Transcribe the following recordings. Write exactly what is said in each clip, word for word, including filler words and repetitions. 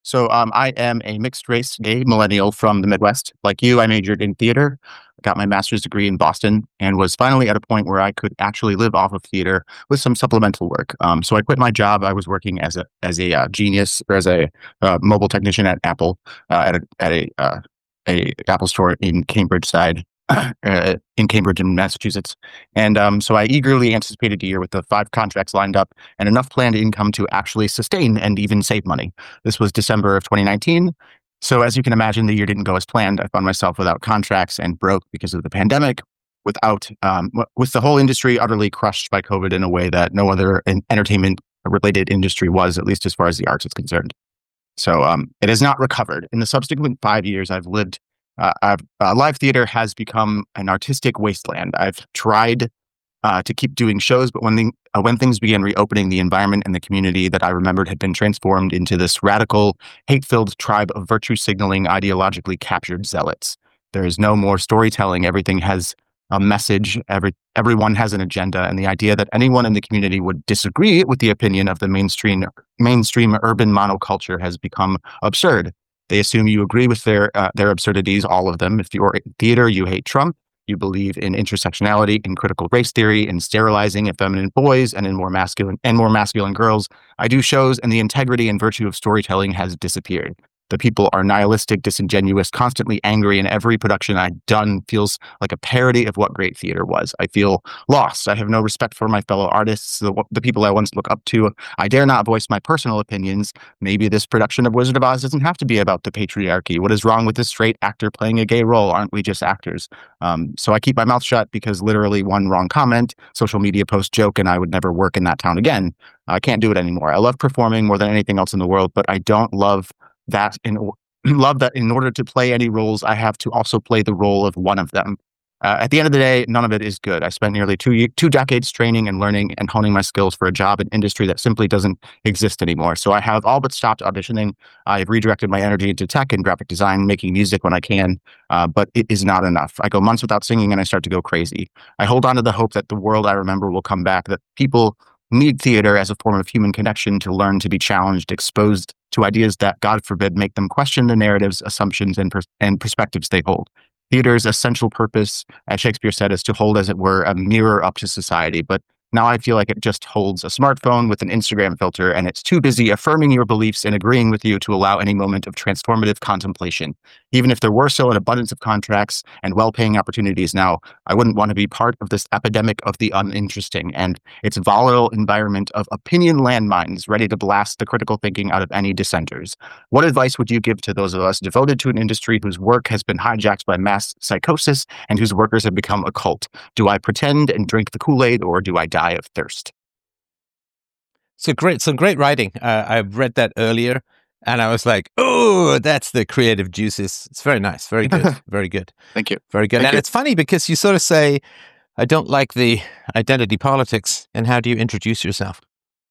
So um, I am a mixed race gay millennial from the Midwest. Like you, I majored in theater, got my master's degree in Boston, and was finally at a point where I could actually live off of theater with some supplemental work. Um, so I quit my job. I was working as a as a uh, genius or as a uh, mobile technician at Apple uh, at a at a uh, a Apple store in Cambridge side. Uh, in Cambridge in Massachusetts. And um, so I eagerly anticipated a year with the five contracts lined up and enough planned income to actually sustain and even save money. This was December of twenty nineteen. So as you can imagine, the year didn't go as planned. I found myself without contracts and broke because of the pandemic, without, um, with the whole industry utterly crushed by COVID in a way that no other entertainment related industry was, at least as far as the arts is concerned. So um, it has not recovered. In the subsequent five years, I've lived Uh, I've, uh, live theater has become an artistic wasteland. I've tried uh, to keep doing shows, but when the, uh, when things began reopening, the environment and the community that I remembered had been transformed into this radical, hate-filled tribe of virtue signaling, ideologically captured zealots. There is no more storytelling. Everything has a message. Every everyone has an agenda, and the idea that anyone in the community would disagree with the opinion of the mainstream mainstream urban monoculture has become absurd. They assume you agree with their uh, their absurdities, all of them. If you're in theater, you hate Trump. You believe in intersectionality, in critical race theory, in sterilizing effeminate boys, and in more masculine and more masculine girls. I do shows, and the integrity and virtue of storytelling has disappeared. The people are nihilistic, disingenuous, constantly angry, and every production I've done feels like a parody of what great theater was. I feel lost. I have no respect for my fellow artists, the, the people I once looked up to. I dare not voice my personal opinions. Maybe this production of Wizard of Oz doesn't have to be about the patriarchy. What is wrong with this straight actor playing a gay role? Aren't we just actors? Um, so I keep my mouth shut because literally one wrong comment, social media post, joke, and I would never work in that town again. I can't do it anymore. I love performing more than anything else in the world, but I don't love that in love that in order to play any roles, I have to also play the role of one of them. Uh, at the end of the day, none of it is good. I spent nearly two ye- two decades training and learning and honing my skills for a job in industry that simply doesn't exist anymore. So I have all but stopped auditioning. I have redirected my energy into tech and graphic design, making music when I can, uh, but it is not enough. I go months without singing and I start to go crazy. I hold on to the hope that the world I remember will come back, that people need theater as a form of human connection to learn to be challenged, exposed to ideas that, God forbid, make them question the narratives, assumptions, and, pers- and perspectives they hold. Theater's essential purpose, as Shakespeare said, is to hold, as it were, a mirror up to society. But now I feel like it just holds a smartphone with an Instagram filter, and it's too busy affirming your beliefs and agreeing with you to allow any moment of transformative contemplation. Even if there were so an abundance of contracts and well-paying opportunities now, I wouldn't want to be part of this epidemic of the uninteresting and its volatile environment of opinion landmines ready to blast the critical thinking out of any dissenters. What advice would you give to those of us devoted to an industry whose work has been hijacked by mass psychosis and whose workers have become a cult? Do I pretend and drink the Kool-Aid, or do I die of thirst? So great, some great writing. Uh, I read that earlier, and I was like, "Oh, that's the creative juices." It's very nice, very good, very good. Thank you. Very good. Thank and you. It's funny because you sort of say, "I don't like the identity politics," and how do you introduce yourself?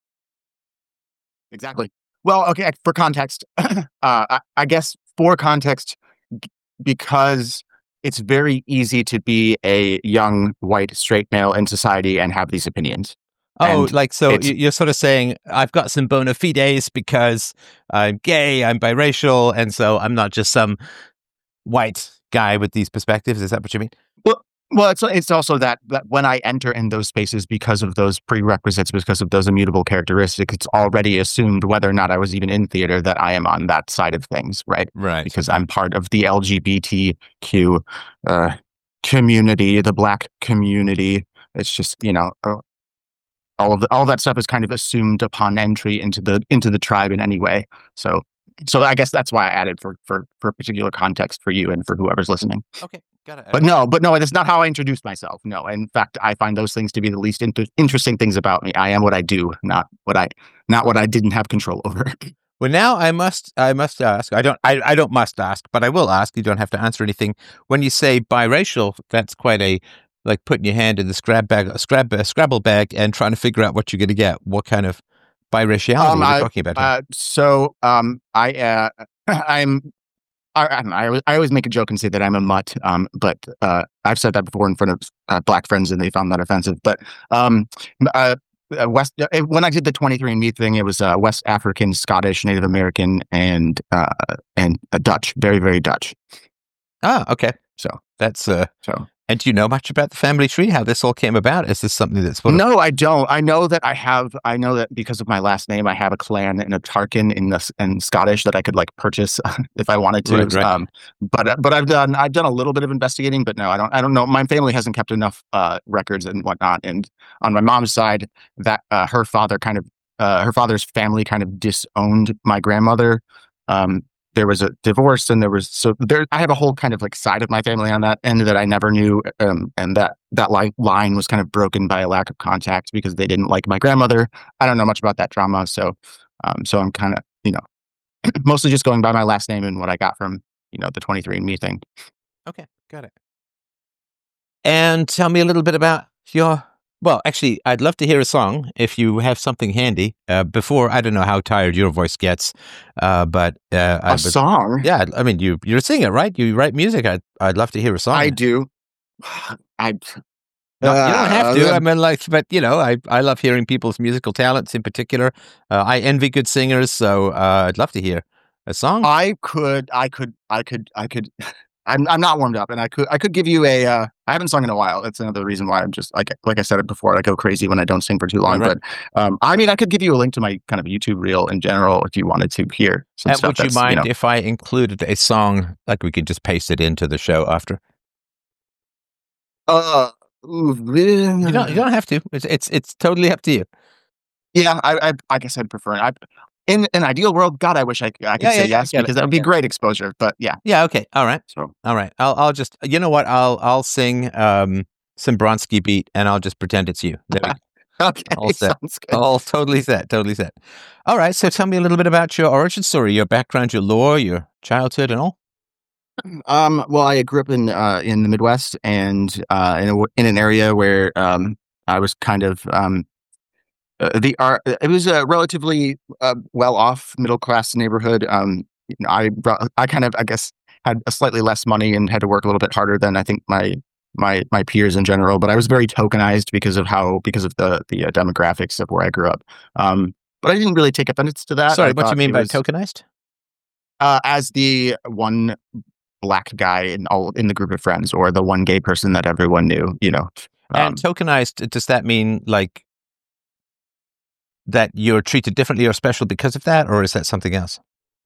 Exactly. Well, okay, for context, uh, I, I guess for context, g- because it's very easy to be a young white straight male in society and have these opinions. Oh, And like, so it's y- you're sort of saying, I've got some bona fides because I'm gay, I'm biracial, and so I'm not just some white guy with these perspectives. Is that what you mean? well, well, it's it's also that that when I enter in those spaces because of those prerequisites, because of those immutable characteristics, it's already assumed whether or not I was even in theater that I am on that side of things, right? Right. Because I'm part of the L G B T Q uh, community, the Black community. It's just, you know, uh, all of the, all that stuff is kind of assumed upon entry into the into the tribe in any way. So so I guess that's why I added for for for particular context for you and for whoever's listening. Okay, got it. But no, but no, that's not how I introduced myself. No, in fact, I find those things to be the least inter- interesting things about me. I am what I do, not what I not what I didn't have control over. Well, now I must I must ask. I don't I, I don't must ask, but I will ask. You don't have to answer anything. When you say biracial, that's quite a like putting your hand in the scrab bag, scrab uh, Scrabble bag, and trying to figure out what you're going to get. What kind of biraciality Um, are we I, talking about here? uh, so um, I uh, I'm I, I don't know. I always, I always make a joke and say that I'm a mutt, um, but uh, I've said that before in front of uh, black friends, and they found that offensive. But um, uh, uh, West. Uh, when I did the twenty-three and me thing, it was uh, West African, Scottish, Native American, and uh, and uh, Dutch. Very, very Dutch. Ah, okay. So that's uh. So. And do you know much about the family tree? How this all came about? Is this something that's sort of... No, I don't. I know that I have. I know that because of my last name, I have a clan and a Tarkin in the in Scottish that I could like purchase if I wanted to. Right, right. Um, but but I've done I've done a little bit of investigating, but no, I don't. I don't know. My family hasn't kept enough uh, records and whatnot. And on my mom's side, that uh, her father kind of uh, her father's family kind of disowned my grandmother. Um, There was a divorce, and there was so there. I have a whole kind of like side of my family on that end that I never knew, um, and that that line line was kind of broken by a lack of contact because they didn't like my grandmother. I don't know much about that drama, so um, so I'm kind of you know mostly just going by my last name and what I got from you know the twenty-three and me thing. Okay, got it. And tell me a little bit about your. Well, actually, I'd love to hear a song if you have something handy. Uh, before, I don't know how tired your voice gets, uh, but uh, a I would, song. Yeah, I mean, you you're a singer, right? You write music. I'd I'd love to hear a song. I do. I. No, you don't have to. Uh, I mean, like, but you know, I I love hearing people's musical talents in particular. Uh, I envy good singers, so uh, I'd love to hear a song. I could. I could. I could. I could. I'm I'm not warmed up, and I could I could give you a. Uh, I haven't sung in a while. That's another reason why I'm just like like I said it before. I go crazy when I don't sing for too long. Right, right. But um, I mean, I could give you a link to my kind of YouTube reel in general if you wanted to hear some And stuff. would you that's, mind you know, if I included a song, like we could just paste it into the show after? Uh, ooh, You don't you don't have to. It's it's it's totally up to you. yeah, I I, I guess I'd prefer. I in an ideal world, God, I wish I, I could Yeah, say yeah, yeah, I yes get it, because that I would be get it. great exposure. But yeah, Yeah. Okay. All right. so All right. I'll I'll just you know what I'll I'll sing um some Bronski beat and I'll just pretend it's you. There we go. okay, All set. sounds good. All totally set. Totally set. All right. So tell me a little bit about your origin story, your background, your lore, your childhood, and all. Um, well, I grew up in uh, in the Midwest and uh, in a, in an area where um, I was kind of um, uh, the art. It was a relatively uh, well off middle class neighborhood. Um, you know, I brought, I kind of I guess had a slightly less money and had to work a little bit harder than I think my my my peers in general. But I was very tokenized because of how because of the the uh, demographics of where I grew up. Um, but I didn't really take offense to that. Sorry, I what do you thought mean it by was, tokenized? uh, as the one black guy in all in the group of friends, or the one gay person that everyone knew, you know. Um, And tokenized, does that mean like that you're treated differently or special because of that, or is that something else?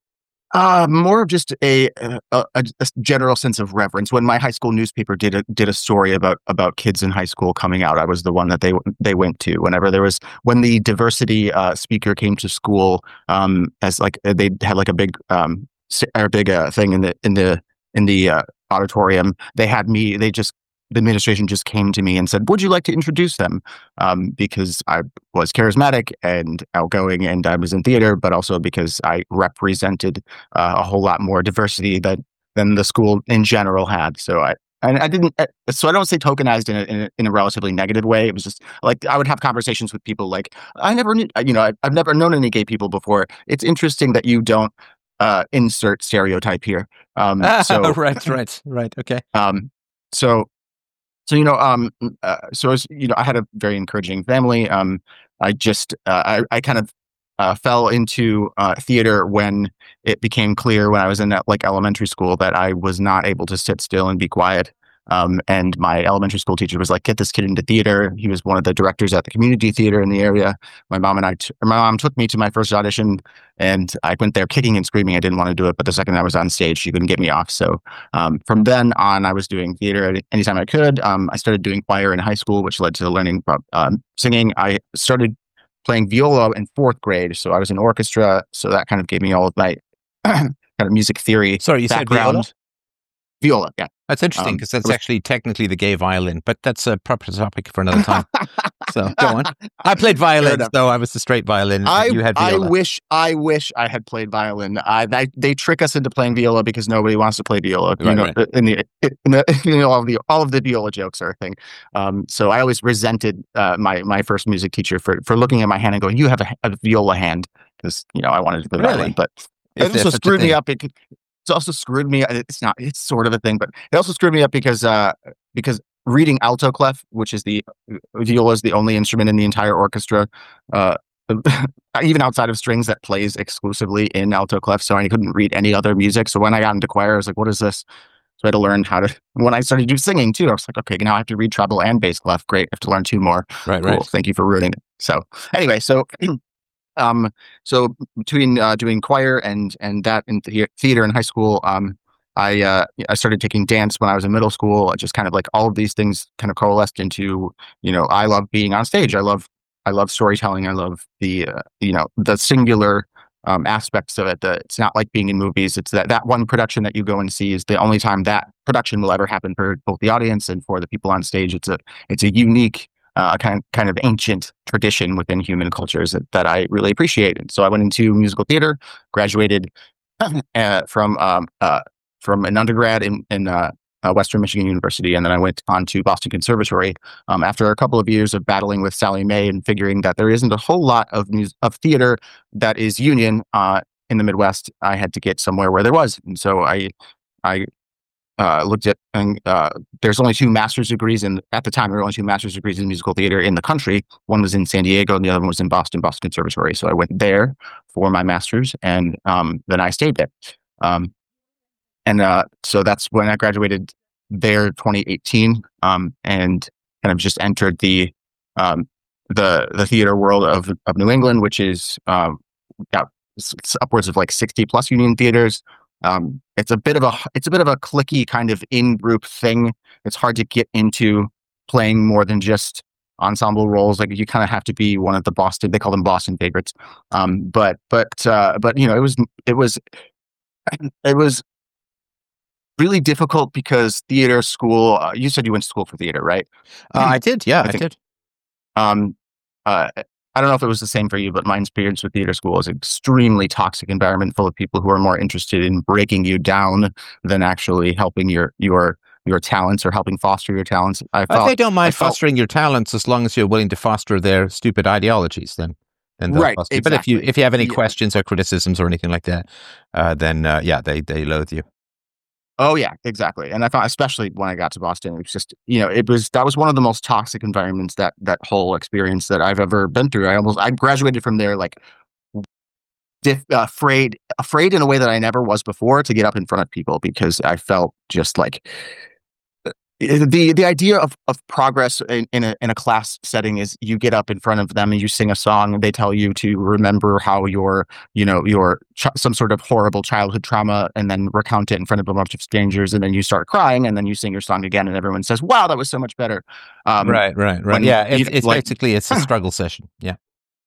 uh, more of just a, a, a, a general sense of reverence. When my high school newspaper did a did a story about about kids in high school coming out, I was the one that they they went to. Whenever there was when the diversity uh, speaker came to school, um, as like they had like a big um, a big uh, thing in the in the in the uh, auditorium. They had me. They just the administration just came to me and said, "Would you like to introduce them?" Um, because I was charismatic and outgoing, and I was in theater, but also because I represented uh, a whole lot more diversity than than the school in general had. So I. And I didn't, so I don't say tokenized in a, in a, in a relatively negative way. It was just like I would have conversations with people like, I never knew, you know, I, I've never known any gay people before. It's interesting that you don't uh, insert stereotype here. Um, so right, right, right. Okay. Um, so, so you know, um, uh, so as you know, I had a very encouraging family. Um, I just, uh, I, I kind of uh, fell into uh, theater when it became clear when I was in that, like elementary school that I was not able to sit still and be quiet. Um, and my elementary school teacher was like, "Get this kid into theater." He was one of the directors at the community theater in the area. My mom and I, t- my mom took me to my first audition, and I went there kicking and screaming. I didn't want to do it, but the second I was on stage, she couldn't get me off. So um, from then on, I was doing theater anytime I could. Um, I started doing choir in high school, which led to learning about um, singing. I started playing viola in fourth grade, so I was in orchestra. So that kind of gave me all of my kind of music theory. Sorry, you said viola? background. Viola, yeah. That's interesting Um, because that's it was- actually technically the gay violin, but that's a proper topic for another time. So go on. I played violin, enough. so I was the straight violin. I, you had I viola. wish I wish I had played violin. I, I they trick us into playing viola because nobody wants to play viola. You Right, know, right. in the, in the you know all of the all of the viola jokes are a thing. Um, so I always resented uh, my my first music teacher for for looking at my hand and going, "You have a, a viola hand," because you know I wanted to play Really? violin, but Is it there also such a screwed me thing? up. It, it's also screwed me. It's not. It's sort of a thing, but it also screwed me up because uh because reading alto clef, which is the viola is the only instrument in the entire orchestra, uh, even outside of strings, that plays exclusively in alto clef. So I couldn't read any other music. So when I got into choir, I was like, what is this? So I had to learn how to, when I started do singing too, I was like, okay, now I have to read treble and bass clef. Great. I have to learn two more. Right, Cool. right. Thank you for ruining it. So anyway, so, um, so between, uh, doing choir and, and that in the theater in high school, um, I, uh, I started taking dance when I was in middle school. Just kind of like all of these things kind of coalesced into, you know, I love being on stage. I love, I love storytelling. I love the, uh, you know, the singular, Um, aspects of it. That it's not like being in movies. It's that that one production that you go and see is the only time that production will ever happen for both the audience and for the people on stage. It's a it's a unique uh, kind kind of ancient tradition within human cultures that, that I really appreciate. And so I went into musical theater, graduated uh, from um, uh, from an undergrad in in uh, uh, Western Michigan University, and then I went on to Boston Conservatory. Um, after a couple of years of battling with Sally Mae and figuring that there isn't a whole lot of mus- of theater that is union uh, in the Midwest, I had to get somewhere where there was. And so I I uh, looked at, and uh, there's only two master's degrees, and at the time there were only two master's degrees in musical theater in the country. One was in San Diego, and the other one was in Boston, Boston Conservatory. So I went there for my master's, and um, then I stayed there. Um, and uh, so that's when I graduated there, twenty eighteen, um, and kind of just entered the um, the the theater world of of New England, which is um, got s- s- upwards of like sixty plus union theaters. Um, it's a bit of a it's a bit of a clicky kind of in group thing. It's hard to get into playing more than just ensemble roles. Like you kind of have to be one of the Boston. They call them Boston favorites. Um, but but uh, but you know it was it was it was really difficult because theater school. Uh, you said you went to school for theater, right? Uh, I did. Yeah, I I think. did. Um, uh, I don't know if it was the same for you, but my experience with theater school is an extremely toxic environment full of people who are more interested in breaking you down than actually helping your your your talents or helping foster your talents. I Uh, they felt don't I mind felt fostering your talents as long as you're willing to foster their stupid ideologies. Then, then they'll right, foster you. But if you exactly. if you have any Yeah. questions or criticisms or anything like that, uh, then uh, yeah, they they loathe you. Oh yeah, exactly. And I thought, especially when I got to Boston, it was just, you know, it was that was one of the most toxic environments that that whole experience that I've ever been through. I almost I graduated from there like diff, uh, afraid, afraid in a way that I never was before to get up in front of people because I felt just like uh, the the idea of of progress in, in a in a class setting is you get up in front of them and you sing a song and they tell you to remember how your you know your ch- some sort of horrible childhood trauma and then recount it in front of a bunch of strangers and then you start crying and then you sing your song again and everyone says, wow, that was so much better. um Right, right, right. when Yeah, you it's it's like basically it's a struggle session. Yeah.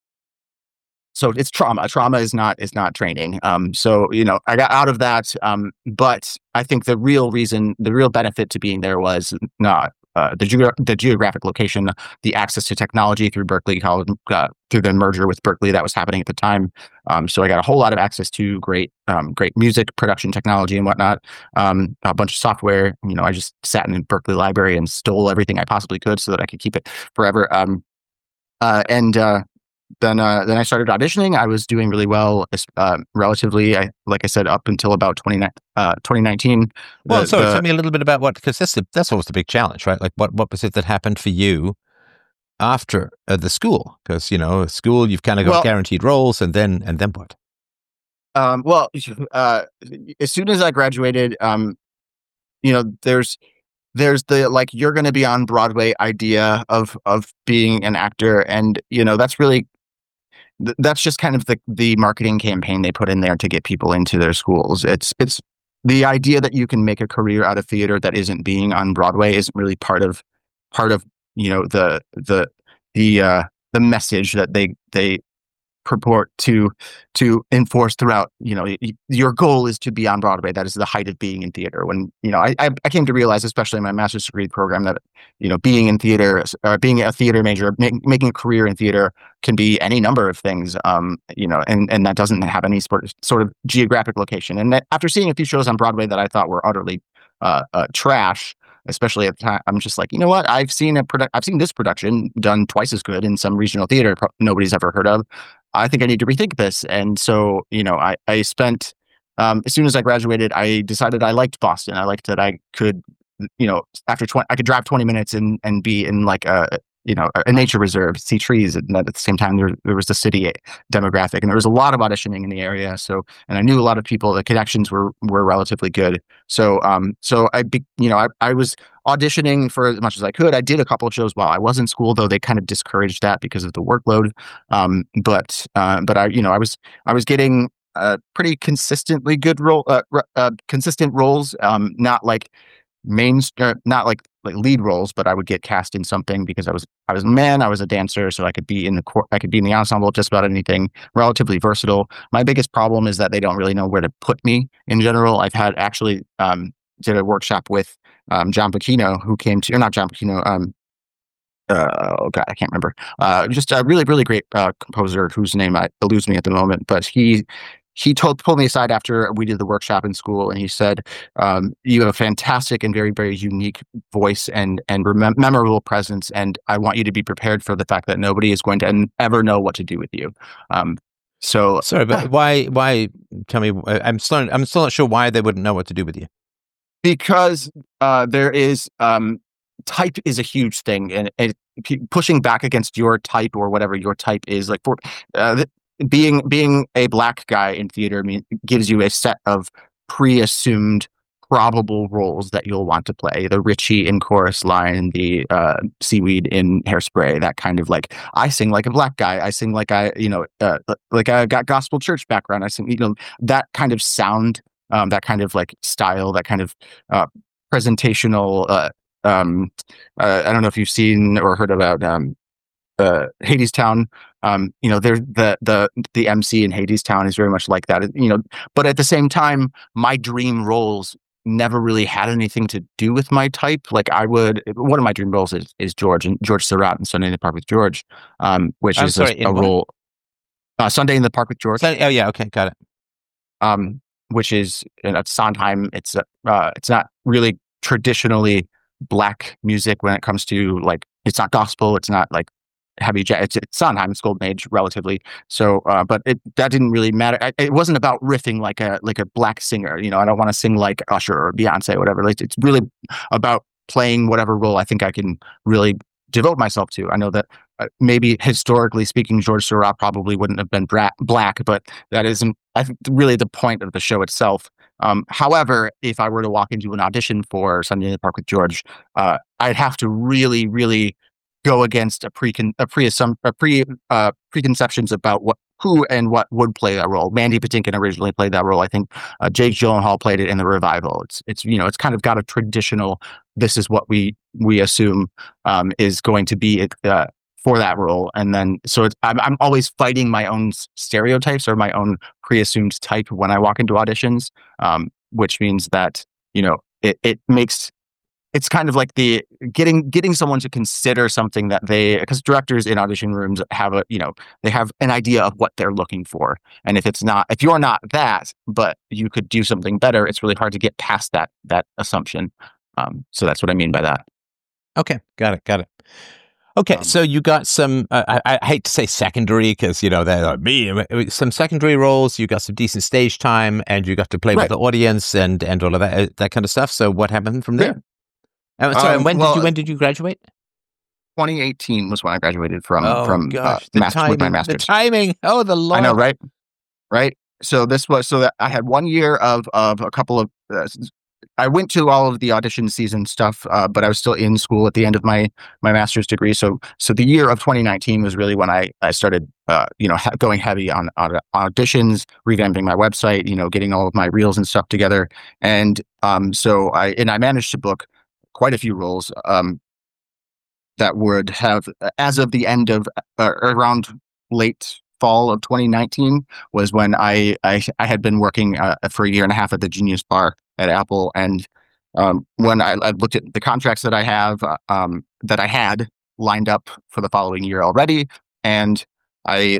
so it's trauma. Trauma is not is not training. Um, so you know, I got out of that. Um, but I think the real reason, the real benefit to being there was not uh, the geo- the geographic location, the access to technology through Berkeley College, uh, through the merger with Berkeley that was happening at the time. Um, so I got a whole lot of access to great um, great music production technology and whatnot. Um, a bunch of software. You know, I just sat in the Berkeley library and stole everything I possibly could so that I could keep it forever. Um, uh, and uh, then uh, then I started auditioning. I was doing really well, uh, relatively. I like I said, up until about twenty, uh, twenty nineteen. Well, The sorry, tell the me a little bit about what because that's the, that's always the big challenge, right? Like, what what was it that happened for you after uh, the school? Because you know, school you've kind of got well, guaranteed roles, and then and then what? um, well, uh, as soon as I graduated, um, you know, there's there's the like you're going to be on Broadway idea of of being an actor, and you know that's really th- that's just kind of the the marketing campaign they put in there to get people into their schools. It's it's the idea that you can make a career out of theater that isn't being on Broadway isn't really part of part of you know the the the uh, the message that they they purport to to enforce throughout. You know, y- your goal is to be on Broadway. That is the height of being in theater. When you know, I I, I came to realize, especially in my master's degree program, that you know, being in theater, uh, being a theater major, make, making a career in theater can be any number of things. Um, you know, and and that doesn't have any sort of, sort of geographic location. And that, after seeing a few shows on Broadway that I thought were utterly uh, uh, trash. Especially at the time, I'm just like, you know what? I've seen a produ- I've seen this production done twice as good in some regional theater pro- nobody's ever heard of. I think I need to rethink this. And so, you know, I, I spent, um, as soon as I graduated, I decided I liked Boston. I liked that I could you know, after twenty, I could drive twenty minutes and and be in like a you know a nature reserve, see trees, and at the same time there there was the city demographic, and there was a lot of auditioning in the area. So, and I knew a lot of people. The connections were were relatively good. So, um, so I, be, you know, I I was auditioning for as much as I could. I did a couple of shows while I was in school, though they kind of discouraged that because of the workload. Um, but uh, but I, you know, I was I was getting uh, pretty consistently good role, uh, uh, consistent roles. Um, not like main, uh, not like like lead roles, but I would get cast in something because I was I was a man, I was a dancer, so I could be in the cor- I could be in the ensemble, just about anything. Relatively versatile. My biggest problem is that they don't really know where to put me in general. I've had actually um, did a workshop with um, John Pacino, who came to, or not John Pacino, um, uh, oh god, I can't remember. Uh, just a really, really great uh, composer whose name I, eludes me at the moment. But he he told pulled me aside after we did the workshop in school, and he said, um, "You have a fantastic and very, very unique voice and and remem- memorable presence, and I want you to be prepared for the fact that nobody is going to n- ever know what to do with you." Um, so Sorry, but why? Why? Tell me. I'm still. I'm still not sure why they wouldn't know what to do with you. Because uh, there is um, type is a huge thing, and, and p- pushing back against your type or whatever your type is, like for uh, th- being being a black guy in theater, I mean, gives you a set of pre-assumed probable roles that you'll want to play. The Richie in Chorus Line, the uh, Seaweed in Hairspray, that kind of like, I sing like a black guy. I sing like I, you know, uh, like I got gospel church background. I sing, you know, that kind of sound. Um, that kind of like style, that kind of uh, presentational. Uh, um, uh, I don't know if you've seen or heard about um, uh, Hadestown. Um, you know, there's the the the M C in Hadestown is very much like that. You know, but at the same time, my dream roles never really had anything to do with my type. Like I would, one of my dream roles is, is George and George Surratt in Sunday in the Park with George, um, which I'm is sorry, a, a in what? role. Uh, Sunday in the Park with George. So- oh yeah, okay, got it. Um, which is in at Sondheim. It's uh, it's not really traditionally black music when it comes to like, it's not gospel. It's not like heavy jazz. It's, it's Sondheim. It's golden age relatively. So, uh, but it that didn't really matter. I, it wasn't about riffing like a like a black singer. You know, I don't want to sing like Usher or Beyonce or whatever. Like, it's really about playing whatever role I think I can really devote myself to. I know that uh, maybe historically speaking, George Surratt probably wouldn't have been bra- black, but that isn't, I think, really the point of the show itself. Um, however, if I were to walk into an audition for Sunday in the Park with George, uh, I'd have to really, really go against a pre a pre a pre uh, preconceptions about what who and what would play that role. Mandy Patinkin originally played that role. I think uh, Jake Gyllenhaal played it in the revival. It's it's you know it's kind of got a traditional. This is what we we assume um, is going to be uh, for that role, and then so it's, I'm I'm always fighting my own stereotypes or my own pre-assumed type when I walk into auditions, um, which means that you know it it makes. It's kind of like the getting getting someone to consider something that they, because directors in audition rooms have a you know they have an idea of what they're looking for, and if it's not, if you're not that, but you could do something better, it's really hard to get past that that assumption. Um, so that's what I mean by that. Okay, got it, got it. Okay, Um, so you got some. Uh, I, I hate to say secondary because you know they're like me. Some secondary roles. You got some decent stage time, and you got to play Right. with the audience and and all of that that kind of stuff. So what happened from there? Uh, sorry, Um, and when well, did you when did you graduate? twenty eighteen was when I graduated from Oh from gosh, uh, the master, with my timing, the master's. timing. Oh, the Lord. I know, right? Right. So this was so that I had one year of of a couple of. Uh, I went to all of the audition season stuff, uh, but I was still in school at the end of my my master's degree. So so the year of twenty nineteen was really when I I started uh, you know ha- going heavy on, on auditions, revamping my website, you know, getting all of my reels and stuff together, and um so I and I managed to book quite a few roles um that would have, as of the end of uh, around late fall of twenty nineteen was when I I, I had been working uh, for a year and a half at the Genius Bar at Apple, and um, when I, I looked at the contracts that I have uh, um, that I had lined up for the following year already, and I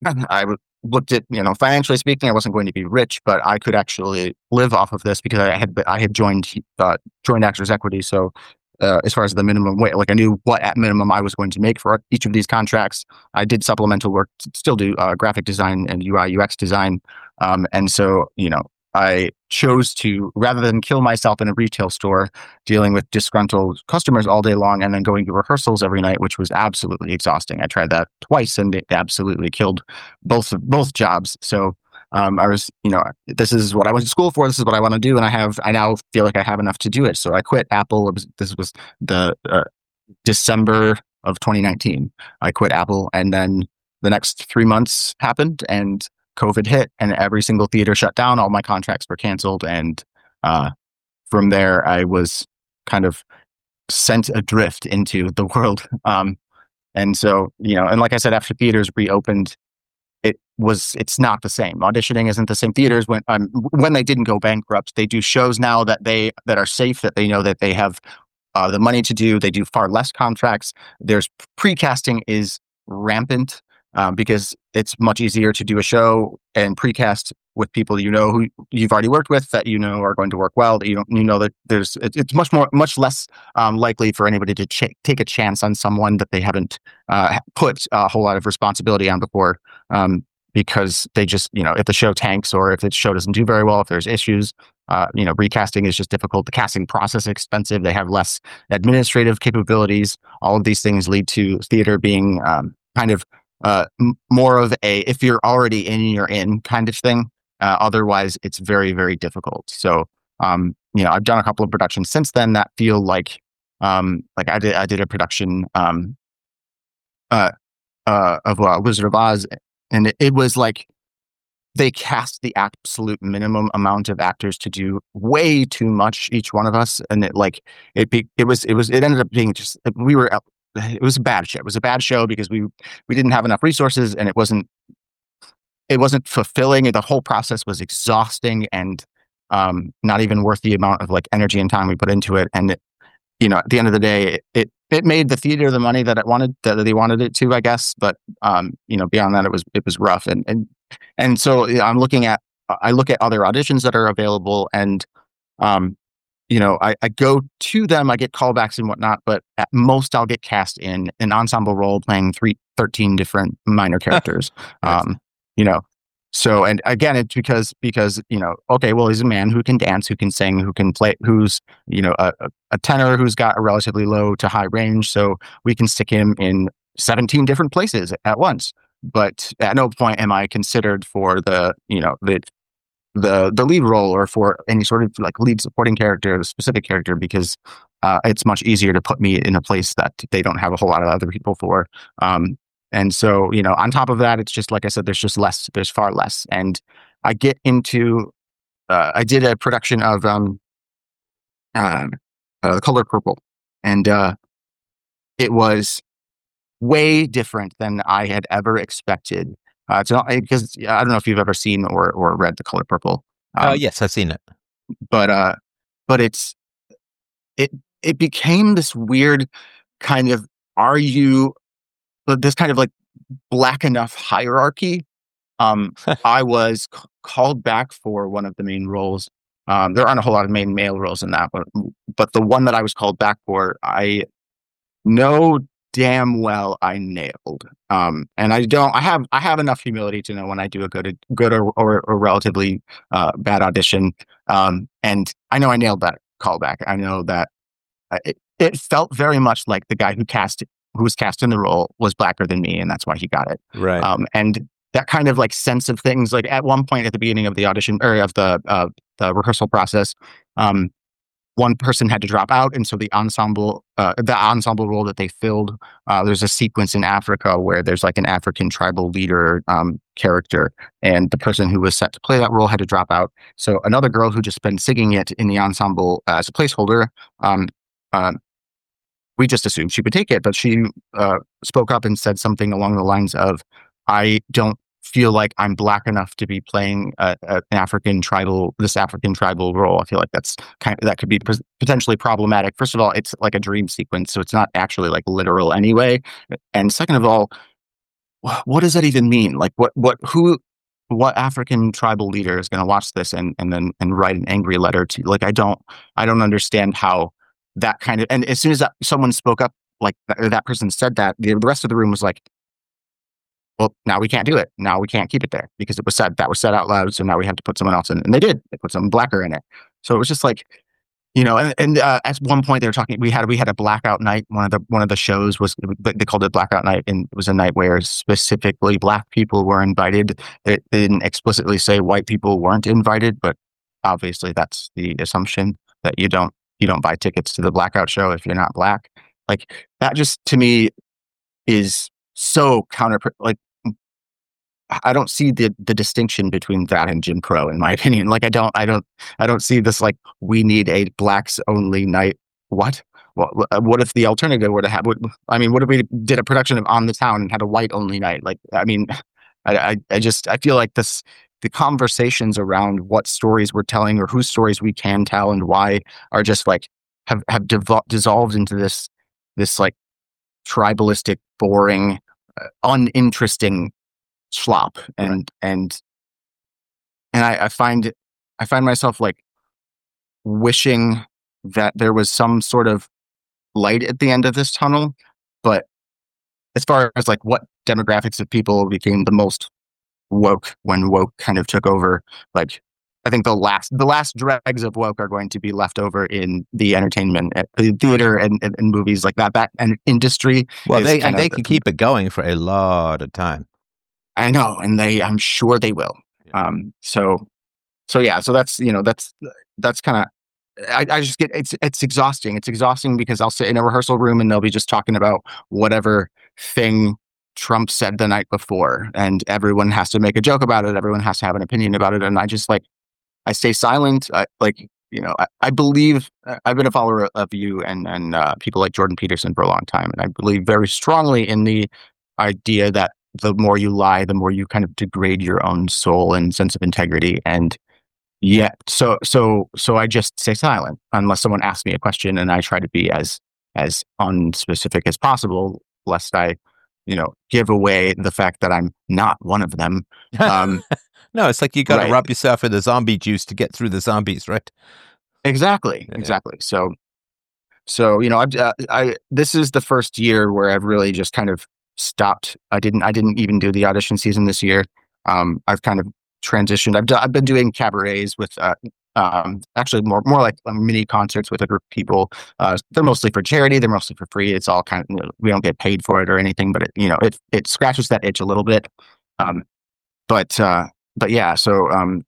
I looked at, you know, financially speaking, I wasn't going to be rich, but I could actually live off of this because I had I had joined uh, joined Actors Equity, so. Uh, as far as the minimum wage, like I knew what at minimum I was going to make for each of these contracts. I did supplemental work, still do uh, graphic design and U I U X design, um, and so you know I chose to, rather than kill myself in a retail store dealing with disgruntled customers all day long and then going to rehearsals every night, which was absolutely exhausting. I tried that twice and it absolutely killed both both jobs. So um, I was, you know, this is what I went to school for. This is what I want to do, and I have. I now feel like I have enough to do it. So I quit Apple. It was, this was the uh, December of twenty nineteen. I quit Apple, and then the next three months happened, and COVID hit, and every single theater shut down. All my contracts were canceled, and uh, from there, I was kind of sent adrift into the world. Um, and so, you know, and like I said, after theaters reopened, it was it's not the same. Auditioning isn't the same. Theaters when um, when they didn't go bankrupt, they do shows now that they that are safe, that they know that they have uh, the money to do. They do far less contracts. There's precasting is rampant um, because it's much easier to do a show and precast with people you know who you've already worked with, that you know are going to work well. That you don't you know that there's it, it's much more much less um, likely for anybody to ch- take a chance on someone that they haven't uh, put a whole lot of responsibility on before. Um, because they just, you know, if the show tanks or if the show doesn't do very well, if there's issues, uh, you know, recasting is just difficult. The casting process is expensive. They have less administrative capabilities. All of these things lead to theater being um, kind of uh, m- more of a, if you're already in, you're in kind of thing. Uh, otherwise, it's very, very difficult. So, um, you know, I've done a couple of productions since then that feel like, um, like I did, I did a production um, uh, uh, of uh, Wizard of Oz. And it, it was like they cast the absolute minimum amount of actors to do way too much, each one of us. And it like it be, it was it was it ended up being just we were it was a bad show. It was a bad show because we we didn't have enough resources, and it wasn't it wasn't fulfilling. The whole process was exhausting and um, not even worth the amount of like energy and time we put into it. And it, you know, at the end of the day, it, it it made the theater the money that it wanted, that they wanted it to, I guess. But um, you know, beyond that, it was it was rough. And and and so you know, I'm looking at I look at other auditions that are available, and um, you know, I, I go to them, I get callbacks and whatnot, but at most I'll get cast in an ensemble role playing three, thirteen different minor characters. Nice. um, you know, so, and again, it's because, because, you know, okay, well, he's a man who can dance, who can sing, who can play, who's, you know, a, a tenor who's got a relatively low to high range. So we can stick him in seventeen different places at once. But at no point am I considered for the, you know, the, the, the lead role or for any sort of like lead supporting character, specific character, because uh, it's much easier to put me in a place that they don't have a whole lot of other people for. Um, And so, you know, on top of that, it's just, like I said, there's just less, there's far less. And I get into, uh, I did a production of um, uh, uh, The Color Purple. And uh, it was way different than I had ever expected. Uh, it's not, because I don't know if you've ever seen or, or read The Color Purple. Oh, Um, uh, yes, I've seen it. but uh, but it's, it, it became this weird kind of, are you, this kind of like black enough hierarchy. Um, I was c- called back for one of the main roles. Um, there aren't a whole lot of main male roles in that, but, but the one that I was called back for, I know damn well I nailed. Um, and I don't, I have, I have enough humility to know when I do a good, good or, or, or relatively uh, bad audition. Um, and I know I nailed that callback. I know that uh, it, it felt very much like the guy who cast who was cast in the role was blacker than me, and that's why he got it. Right. Um, and that kind of like sense of things, like at one point at the beginning of the audition or of the uh, the rehearsal process, um, one person had to drop out, and so the ensemble, uh, the ensemble role that they filled, uh, there's a sequence in Africa where there's like an African tribal leader um, character, and the person who was set to play that role had to drop out. So another girl who just been singing it in the ensemble uh, as a placeholder. Um, uh, we just assumed she would take it, but she uh, spoke up and said something along the lines of, I don't feel like I'm black enough to be playing a, a, an African tribal, this African tribal role. I feel like that's kind of, that could be p- potentially problematic. First of all, it's like a dream sequence, so it's not actually like literal anyway. And second of all, wh- what does that even mean? Like what, what, who, what African tribal leader is going to watch this and, and then, and write an angry letter to, like, I don't, I don't understand how that kind of, and as soon as that, someone spoke up, like that, or that person said that, the, the rest of the room was like, well, now we can't do it. Now we can't keep it there because it was said that was said out loud. So now we have to put someone else in, and they did. They put someone blacker in it. So it was just like, you know, and, and uh, at one point they were talking. We had we had a blackout night. One of the one of the shows was they called it blackout night, and it was a night where specifically black people were invited. They, they didn't explicitly say white people weren't invited, but obviously that's the assumption that you don't you don't buy tickets to the blackout show if you're not black. Like that just to me is so counter like I don't see the the distinction between that and Jim Crow, in my opinion. Like I don't, I don't, I don't see this like we need a blacks only night. What? What? What if the alternative were to have? What, I mean, what if we did a production of On the Town and had a white only night? Like, I mean, I, I, I just I feel like this the conversations around what stories we're telling or whose stories we can tell and why are just like have have devol- dissolved into this this like tribalistic, boring, uh, uninteresting slop and right. and and I, I find I find myself like wishing that there was some sort of light at the end of this tunnel, but as far as like what demographics of people became the most woke when woke kind of took over, like I think the last the last dregs of woke are going to be left over in the entertainment, uh, the theater and, and, and movies like that. That and industry. Well, they and they can keep it going for a lot of time. I know, and they, I'm sure they will. Um, so, so yeah, so that's, you know, that's, that's kind of, I, I just get, it's, it's exhausting. It's exhausting because I'll sit in a rehearsal room and they'll be just talking about whatever thing Trump said the night before, and everyone has to make a joke about it. Everyone has to have an opinion about it. And I just like, I stay silent. I, like, you know, I, I believe, I've been a follower of you and, and uh, people like Jordan Peterson for a long time. And I believe very strongly in the idea that the more you lie, the more you kind of degrade your own soul and sense of integrity. And yeah, so so so I just stay silent unless someone asks me a question, and I try to be as as unspecific as possible, lest I, you know, give away the fact that I'm not one of them. Um, no, it's like you got to right. rub yourself in the zombie juice to get through the zombies, right? Exactly, yeah. exactly. So so you know, I've, uh, I this is the first year where I've really just kind of stopped. I didn't. I didn't even do the audition season this year. Um, I've kind of transitioned. I've done, I've been doing cabarets with uh, um, actually more more like um, mini concerts with a group of people. Uh, they're mostly for charity. They're mostly for free. It's all kind of, you know, we don't get paid for it or anything, but it, you know, it it scratches that itch a little bit. Um, but uh, but yeah, so um,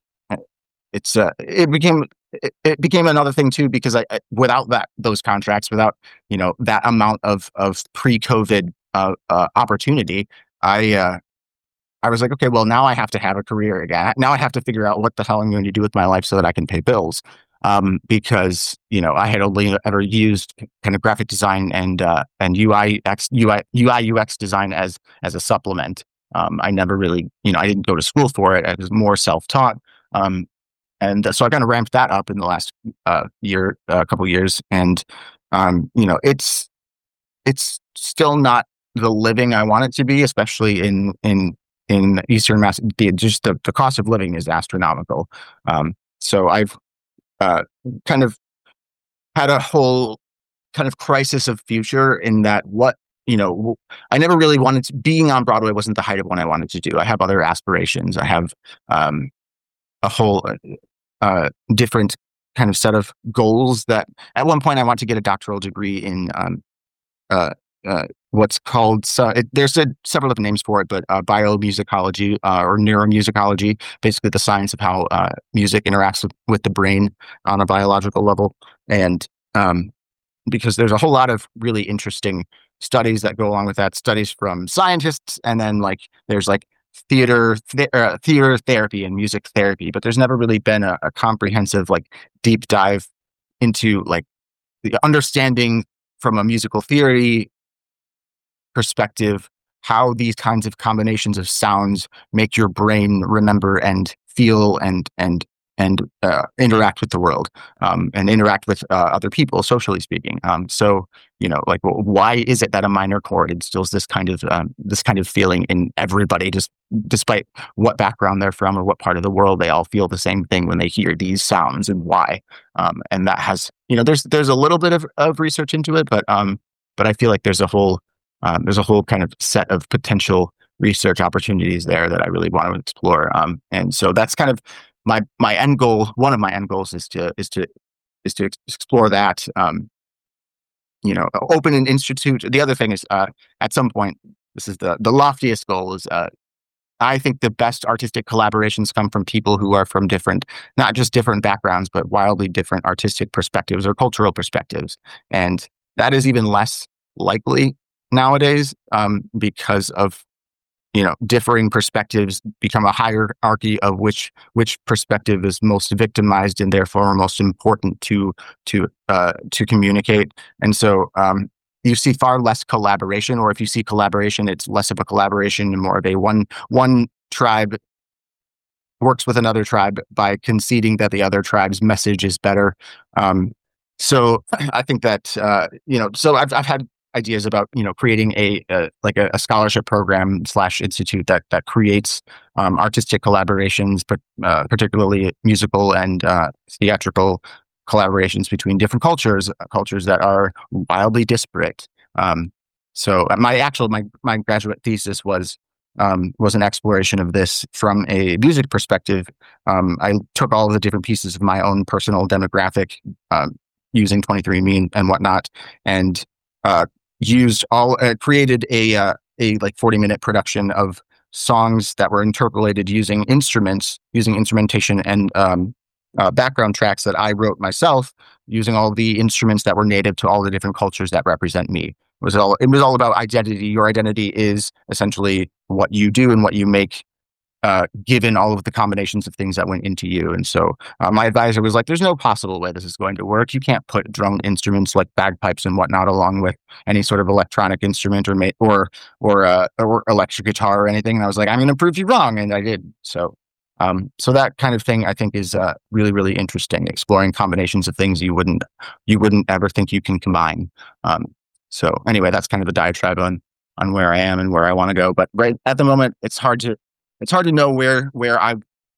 it's uh, it became. It, it became another thing too, because I, I without that those contracts, without you know that amount of of pre-COVID uh, uh, opportunity, I uh, I was like, okay, well now I have to have a career again. Now I have to figure out what the hell I'm going to do with my life so that I can pay bills. Um, because you know I had only ever used kind of graphic design and uh, and U I X U I U I U X design as as a supplement. Um, I never really you know I didn't go to school for it. I was more self-taught. Um, And so I kind of ramped that up in the last uh, year, a uh, couple years, and um, you know, it's it's still not the living I want it to be, especially in in in Eastern Mass. The, just the, the cost of living is astronomical. Um, so I've uh, kind of had a whole kind of crisis of future in that what you know I never really wanted to, being on Broadway wasn't the height of what I wanted to do. I have other aspirations. I have um, a whole. Uh, different kind of set of goals that at one point I want to get a doctoral degree in um, uh, uh, what's called, so it, there's a, several different names for it, but uh, biomusicology uh, or neuromusicology, basically the science of how uh, music interacts with, with the brain on a biological level. And um, because there's a whole lot of really interesting studies that go along with that, studies from scientists, and then like there's like theater th- uh, theater therapy and music therapy, but there's never really been a, a comprehensive like deep dive into like the understanding from a musical theory perspective how these kinds of combinations of sounds make your brain remember and feel and and and uh, interact with the world um, and interact with uh, other people, socially speaking. Um, so, you know, like, well, why is it that a minor chord instills this kind of um, this kind of feeling in everybody, just despite what background they're from or what part of the world, they all feel the same thing when they hear these sounds, and why? Um, and that has, you know, there's there's a little bit of, of research into it, but um, but I feel like there's a whole um, there's a whole kind of set of potential research opportunities there that I really want to explore. Um, and so that's kind of my my end goal. One of my end goals is to is to is to explore that. Um, you know, open an institute. The other thing is, uh, at some point, this is the the loftiest goal is. Uh, I think the best artistic collaborations come from people who are from different, not just different backgrounds, but wildly different artistic perspectives or cultural perspectives. And that is even less likely nowadays um, because of, you know, differing perspectives become a hierarchy of which which perspective is most victimized and therefore most important to to uh, to communicate. And so um, you see far less collaboration, or if you see collaboration, it's less of a collaboration and more of a one one tribe works with another tribe by conceding that the other tribe's message is better. Um, so I think that uh, you know, so I've I've had ideas about, you know, creating a, a like a, a scholarship program slash institute that that creates um, artistic collaborations, but uh, particularly musical and uh, theatrical collaborations between different cultures, cultures that are wildly disparate. Um, so my actual my my graduate thesis was um, was an exploration of this from a music perspective. Um, I took all of the different pieces of my own personal demographic um, using twenty-three and me and, and whatnot, and uh, used all uh, created a uh, a like forty minute production of songs that were interpolated using instruments, using instrumentation and um, uh, background tracks that I wrote myself, using all the instruments that were native to all the different cultures that represent me. It was all it was all about identity. Your identity is essentially what you do and what you make, uh, given all of the combinations of things that went into you. And so uh, my advisor was like, there's no possible way this is going to work. You can't put drum instruments like bagpipes and whatnot along with any sort of electronic instrument or ma- or or, uh, or electric guitar or anything. And I was like, I'm going to prove you wrong. And I did. So um, so that kind of thing, I think, is uh, really, really interesting, exploring combinations of things you wouldn't you wouldn't ever think you can combine. Um, so anyway, that's kind of a diatribe on on where I am and where I want to go. But right at the moment, it's hard to It's hard to know where where I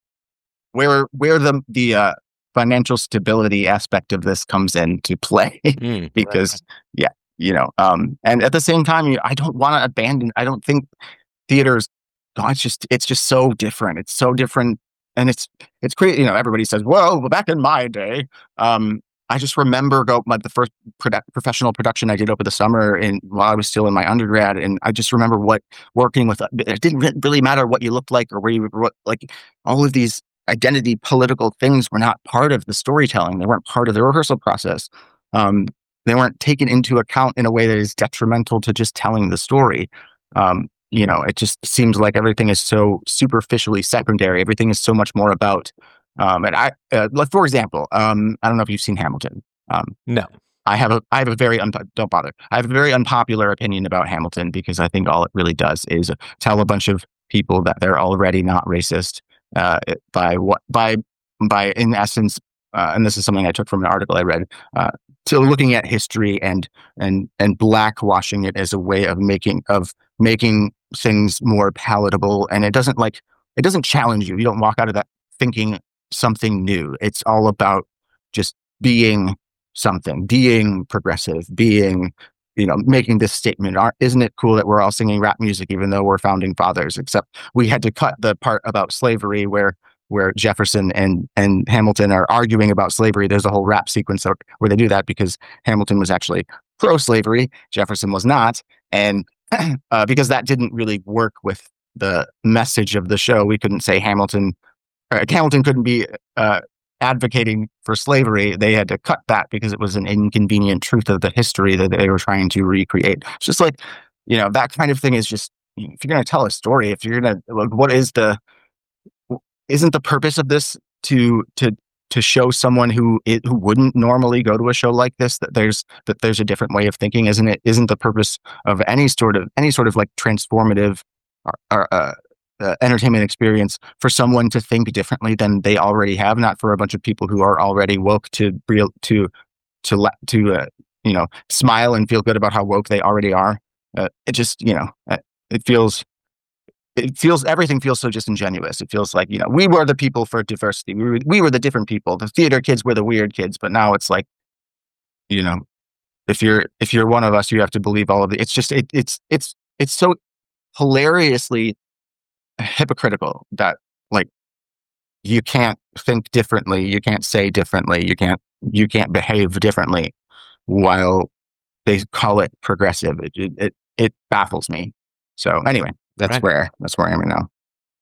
where where the the uh, financial stability aspect of this comes into play Mm, because right. yeah, you know, um, and at the same time, you, I don't want to abandon. I don't think theaters. Oh, it's just it's just so different. It's so different, and it's it's crazy. You know, everybody says, "Well, back in my day." Um, I just remember go my the first produ- professional production I did over the summer, and while I was still in my undergrad, and I just remember what working with. It didn't re- really matter what you looked like or where you were. Like all of these identity political things were not part of the storytelling. They weren't part of the rehearsal process. Um, they weren't taken into account in a way that is detrimental to just telling the story. Um, you know, it just seems like everything is so superficially secondary. Everything is so much more about um, and I, uh, like for example, um, I don't know if you've seen Hamilton. Um, No. I have a, I have a very unpo- don't bother. I have a very unpopular opinion about Hamilton because I think all it really does is tell a bunch of people that they're already not racist uh, by what by by in essence. Uh, and this is something I took from an article I read. Uh, to looking at history and and and blackwashing it as a way of making of making things more palatable, and it doesn't like it doesn't challenge you. You don't walk out of that thinking something new. It's all about just being something, being progressive, being, you know, making this statement. Aren't, isn't it cool that we're all singing rap music even though we're founding fathers? Except we had to cut the part about slavery where where Jefferson and and Hamilton are arguing about slavery. There's a whole rap sequence where they do that because Hamilton was actually pro-slavery, Jefferson was not, and uh, because that didn't really work with the message of the show, we couldn't say Hamilton uh, Hamilton couldn't be uh, advocating for slavery. They had to cut that because it was an inconvenient truth of the history that they were trying to recreate. It's just like, you know, that kind of thing is just, if you're going to tell a story, if you're going to, like, what is the, isn't the purpose of this to, to, to show someone who it, who wouldn't normally go to a show like this that there's that there's a different way of thinking, isn't it? Isn't the purpose of any sort of any sort of like transformative or, or uh, uh, entertainment experience for someone to think differently than they already have, not for a bunch of people who are already woke to real to to let to uh, you know, smile and feel good about how woke they already are. Uh, it just, you know, uh, it feels it feels everything feels so disingenuous. It feels like, you know, we were the people for diversity. We were, we were the different people. The theater kids were the weird kids, but now it's like, you know, if you're if you're one of us, you have to believe all of it. It's just it, it's it's it's so hilariously hypocritical that like you can't think differently, you can't say differently, you can't you can't behave differently while they call it progressive. It it it, it baffles me. So anyway, that's Right. where that's where I am right now.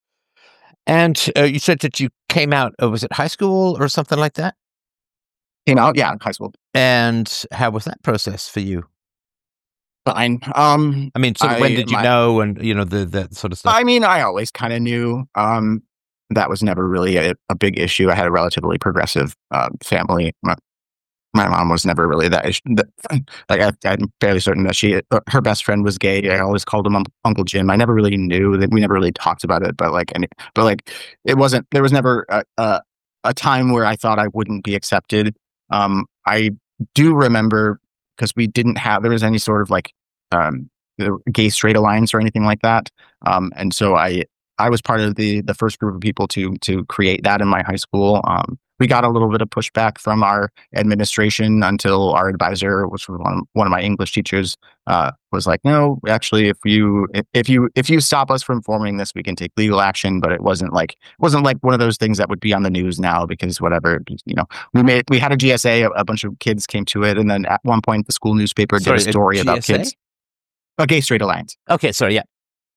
And uh, you said that you came out, uh, was it high school or something like that? Came out, yeah, high school. And how was that process for you? Fine. Um, I mean, sort of when I did you my know and, you know, the that sort of stuff? I mean, I always kind of knew. Um, that was never really a, a big issue. I had a relatively progressive uh, family. My, my mom was never really that issue. That, like I, I'm fairly certain that she, uh, her best friend was gay. I always called him um, Uncle Jim. I never really knew that. We never really talked about it. But like, and but like, it wasn't. There was never a, a, a time where I thought I wouldn't be accepted. Um, I do remember because we didn't have there was any sort of like um, the gay straight alliance or anything like that. Um, and so I I was part of the the first group of people to to create that in my high school. Um, we got a little bit of pushback from our administration until our advisor, which was one, one of my English teachers, uh, was like, "No, actually, if you if, if you if you stop us from forming this, we can take legal action." But it wasn't like it wasn't like one of those things that would be on the news now because whatever, you know, we made we had a G S A, a, a bunch of kids came to it, and then at one point the school newspaper Sorry, did a a story about G S A? kids, a gay straight alliance. Okay, sorry, yeah.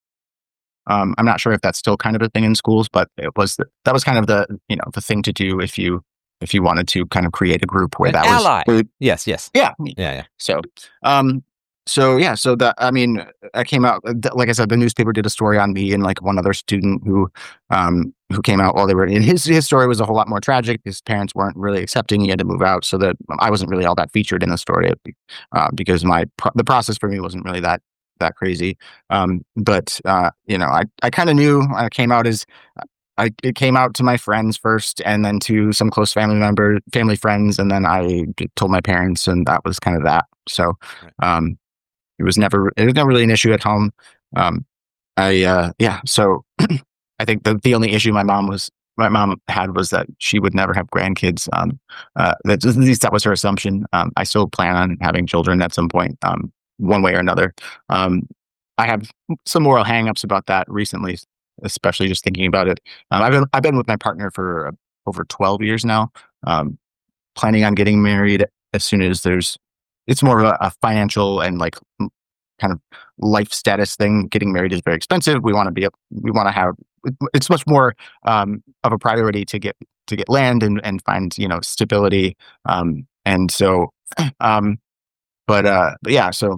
Um, I'm not sure if that's still kind of a thing in schools, but it was the, that was kind of the you know the thing to do if you if you wanted to kind of create a group where An that ally. was where, Yes, yes. yeah. Yeah, yeah. So, um, so yeah, so that I mean, I came out like I said, the newspaper did a story on me and like one other student who, um, who came out while they were in his his story was a whole lot more tragic. His parents weren't really accepting; he had to move out, so that I wasn't really all that featured in the story uh, because my pro- the process for me wasn't really that that crazy. Um, but uh, you know, I I kind of knew I came out as. I it came out to my friends first, and then to some close family member, family friends, and then I told my parents, and that was kind of that. So, Right. um, it was never it was never really an issue at home. Um, I uh, yeah. So I think the the only issue my mom was my mom had was that she would never have grandkids. Um, uh, that at least that was her assumption. Um, I still plan on having children at some point, um, one way or another. Um, I have some moral hangups about that recently, especially just thinking about it. Um, I've been I've been with my partner for uh, over twelve years now. Um, planning on getting married as soon as there's. It's more of a, a financial and like m- kind of life status thing. Getting married is very expensive. We want to be. a- We want to have. It's much more um, of a priority to get to get land and and find you know stability. Um, and so, um, but uh, but yeah. So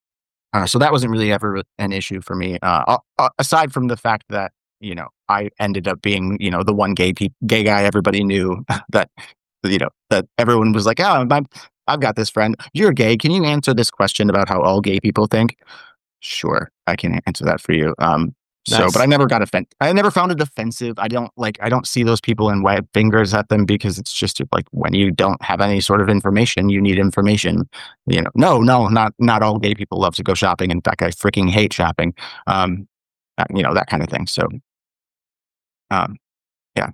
uh, so that wasn't really ever an issue for me. Uh, a- a- aside from the fact that you know I ended up being you know the one gay pe- gay guy everybody knew that you know that everyone was like, oh, I'm, I've got this friend. You're gay. Can you answer this question about how all gay people think? Sure, I can answer that for you. Um, so, but I Nice. never got offended. I never found it offensive. I don't like. I don't see those people and wave fingers at them because it's just like when you don't have any sort of information, you need information. You know, no, no, not not all gay people love to go shopping. In fact, I freaking hate shopping. Um, uh, you know that kind of thing. So, um, yeah,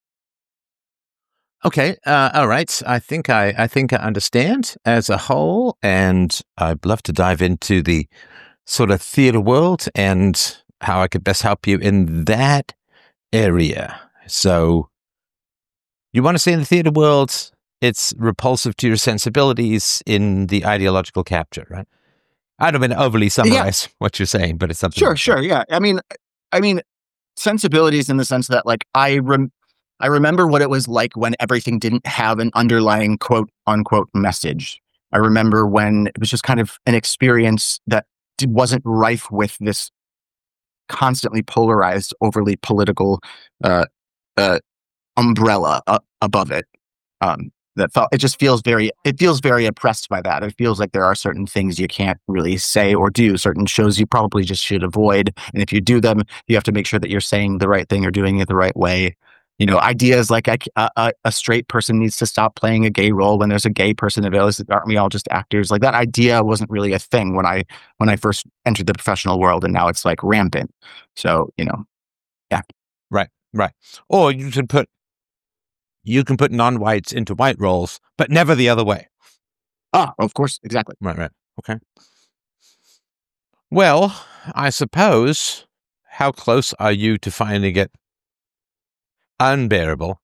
Okay, uh, all right. I think I, I think I understand as a whole, and I'd love to dive into the sort of theater world and how I could best help you in that area. So, you want to say in the theater world, it's repulsive to your sensibilities in the ideological capture, right? I don't mean to overly yeah, summarize what you're saying, but it's something sure, like that. sure, yeah. I mean, I mean, sensibilities in the sense that like I rem- I remember what it was like when everything didn't have an underlying quote unquote message. I remember when it was just kind of an experience that d- wasn't rife with this constantly polarized, overly political uh, uh, umbrella uh, above it. Um, that felt it just feels very it feels very oppressed by that. It feels like there are certain things you can't really say or do, certain shows you probably just should avoid, and if you do them, you have to make sure that you're saying the right thing or doing it the right way. You know, ideas like I c- a, a- a straight person needs to stop playing a gay role when there's a gay person available. Aren't we all just actors? Like that idea wasn't really a thing when I when I first entered the professional world, and now it's like rampant. So you know, yeah. Right, right. Or you can put you can put non-whites into white roles, but never the other way. Ah, of course, exactly. Right, right. Okay. Well, I suppose, how close are you to finding it unbearable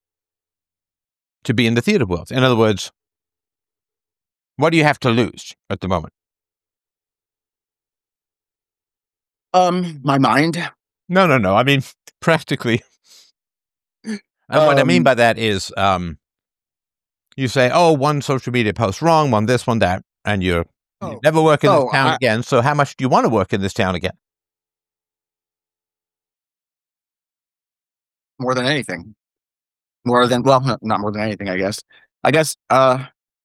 to be in the theater world? In other words, what do you have to lose at the moment? Um, my mind. No, no, no. I mean, practically. And what I mean Um, by that is, um, you say, oh, one social media post wrong, one this, one that, and you're you oh, never work in this oh, town I, again. So how much do you want to work in this town again? more than anything. More than well, not, not more than anything, I guess. I guess. Uh,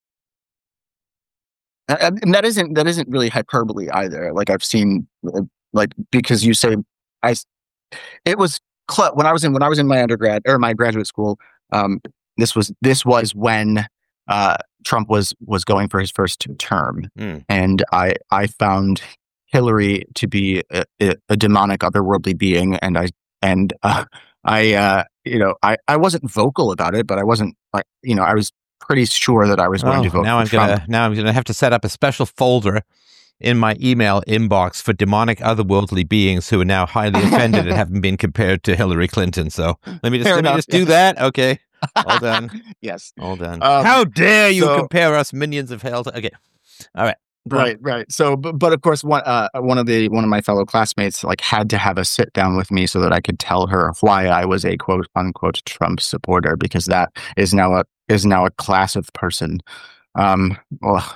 and and that isn't that isn't really hyperbole either. Like I've seen, uh, like because you say, I. s- It was cl- when I was in when I was in my undergrad or my graduate school. Um, this was this was when uh, Trump was was going for his first term, Mm. and I I found Hillary to be a, a, a demonic otherworldly being, and I and uh, I uh, you know I I wasn't vocal about it, but I wasn't like you know I was pretty sure that I was going to Oh, vote now for I'm Trump. gonna now I'm gonna have to set up a special folder in my email inbox for demonic otherworldly beings who are now highly offended at having been compared to Hillary Clinton. So let me just Fair let me enough. just do Yes. that. Okay. All done. Yes. All done. Um, How dare you so compare us minions of hell to okay. All right. Go on. Right, right. So, but, but of course, one uh, one of the one of my fellow classmates like had to have a sit down with me so that I could tell her why I was a quote unquote Trump supporter because that is now a is now a class of person. Um, well,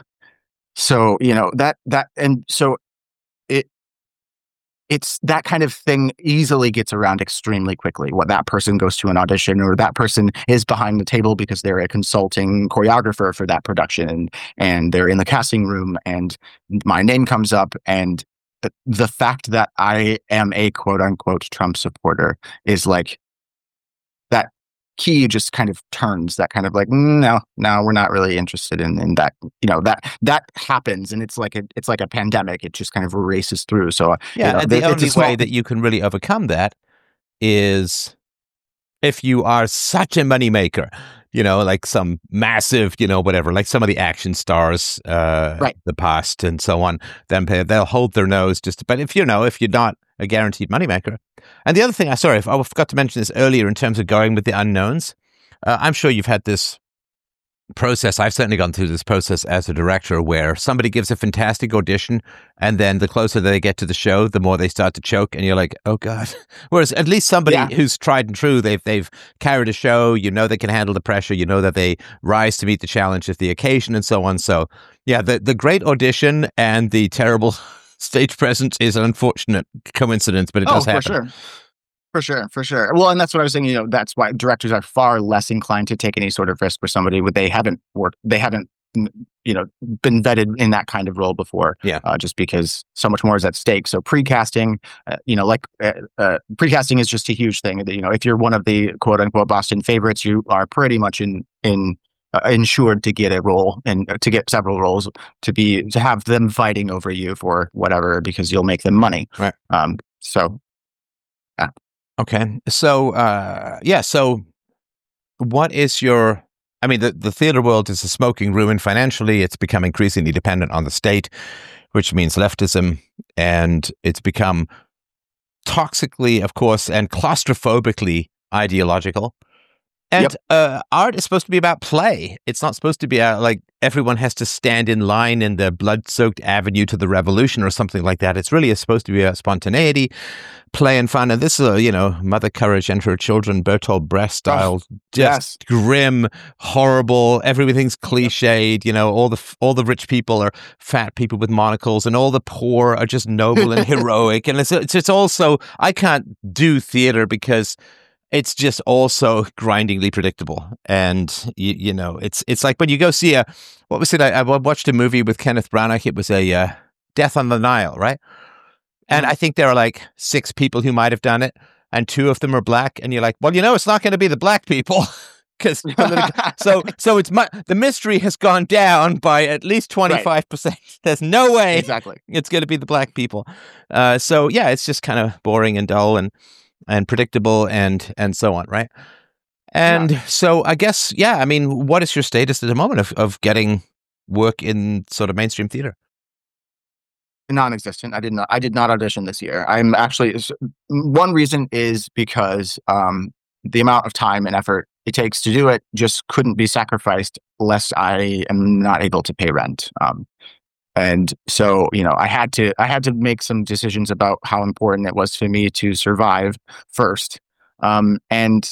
so you know that that and so it it's that kind of thing easily gets around extremely quickly. What that person goes to an audition, or that person is behind the table because they're a consulting choreographer for that production, and and they're in the casting room, and my name comes up, and the, the fact that I am a quote unquote Trump supporter is like that key just kind of turns that kind of like "Mm, no no we're not really interested in in that you know that that happens and it's like a it's like a pandemic it just kind of races through so uh, you Yeah, know and the th- it's a only way small that you can really overcome that is if you are such a moneymaker, you know, like some massive, you know, whatever, like some of the action stars, uh, right. the past and so on, then pay- they'll hold their nose just, but if you know, if you're not a guaranteed moneymaker. And the other thing, I sorry, I forgot to mention this earlier in terms of going with the unknowns. Uh, I'm sure you've had this process. I've certainly gone through this process as a director where somebody gives a fantastic audition and then the closer they get to the show, the more they start to choke and you're like, oh God. Whereas at least somebody Yeah. who's tried and true, they've they've carried a show, you know they can handle the pressure, you know that they rise to meet the challenge of the occasion and so on. So yeah, the, the great audition and the terrible stage presence is an unfortunate coincidence, but it Oh, does for happen. sure. For sure, for sure. Well, and that's what I was saying. You know, that's why directors are far less inclined to take any sort of risk for somebody where they haven't worked, they haven't, mm, you know, been vetted in that kind of role before. Yeah. Uh, just because so much more is at stake. So pre-casting, uh, you know, like uh, uh, pre-casting is just a huge thing. You know, if you're one of the quote unquote Boston favorites, you are pretty much in in uh, insured to get a role and uh, to get several roles to be to have them fighting over you for whatever because you'll make them money. Right. Um. So. Yeah. Okay. So, uh, yeah. So, what is your? I mean, the, the theater world is a smoking ruin financially. It's become increasingly dependent on the state, which means leftism, and it's become toxically, of course, and claustrophobically ideological. And Yep. uh, art is supposed to be about play. It's not supposed to be uh, like everyone has to stand in line in the blood-soaked avenue to the revolution or something like that. It's really supposed to be about spontaneity, play and fun. And this is, a, you know, Mother Courage and Her Children, Bertolt Brecht style, just yes. grim, horrible. Everything's cliched. You know, all the all the rich people are fat people with monocles, and all the poor are just noble and heroic. And it's it's, it's also I can't do theater because it's just also grindingly predictable. And you, you know, it's it's like when you go see a what was it? I, I watched a movie with Kenneth Branagh. It was a uh, Death on the Nile, right? And Mhm. I think there are like six people who might have done it, and two of them are black. And you're like, well, you know, it's not going to be the black people. Because so so it's mu- the mystery has gone down by at least twenty-five percent. There's no way Exactly. it's going to be the black people. Uh, so yeah, it's just kind of boring and dull and and predictable and and so on, right? And Yeah. so I guess yeah, I mean, what is your status at the moment of of getting work in sort of mainstream theater? Non-existent. I did not. I did not audition this year. I'm actually one reason is because um, the amount of time and effort it takes to do it just couldn't be sacrificed lest I am not able to pay rent. Um, and so, you know, I had to. I had to make some decisions about how important it was for me to survive first. Um, and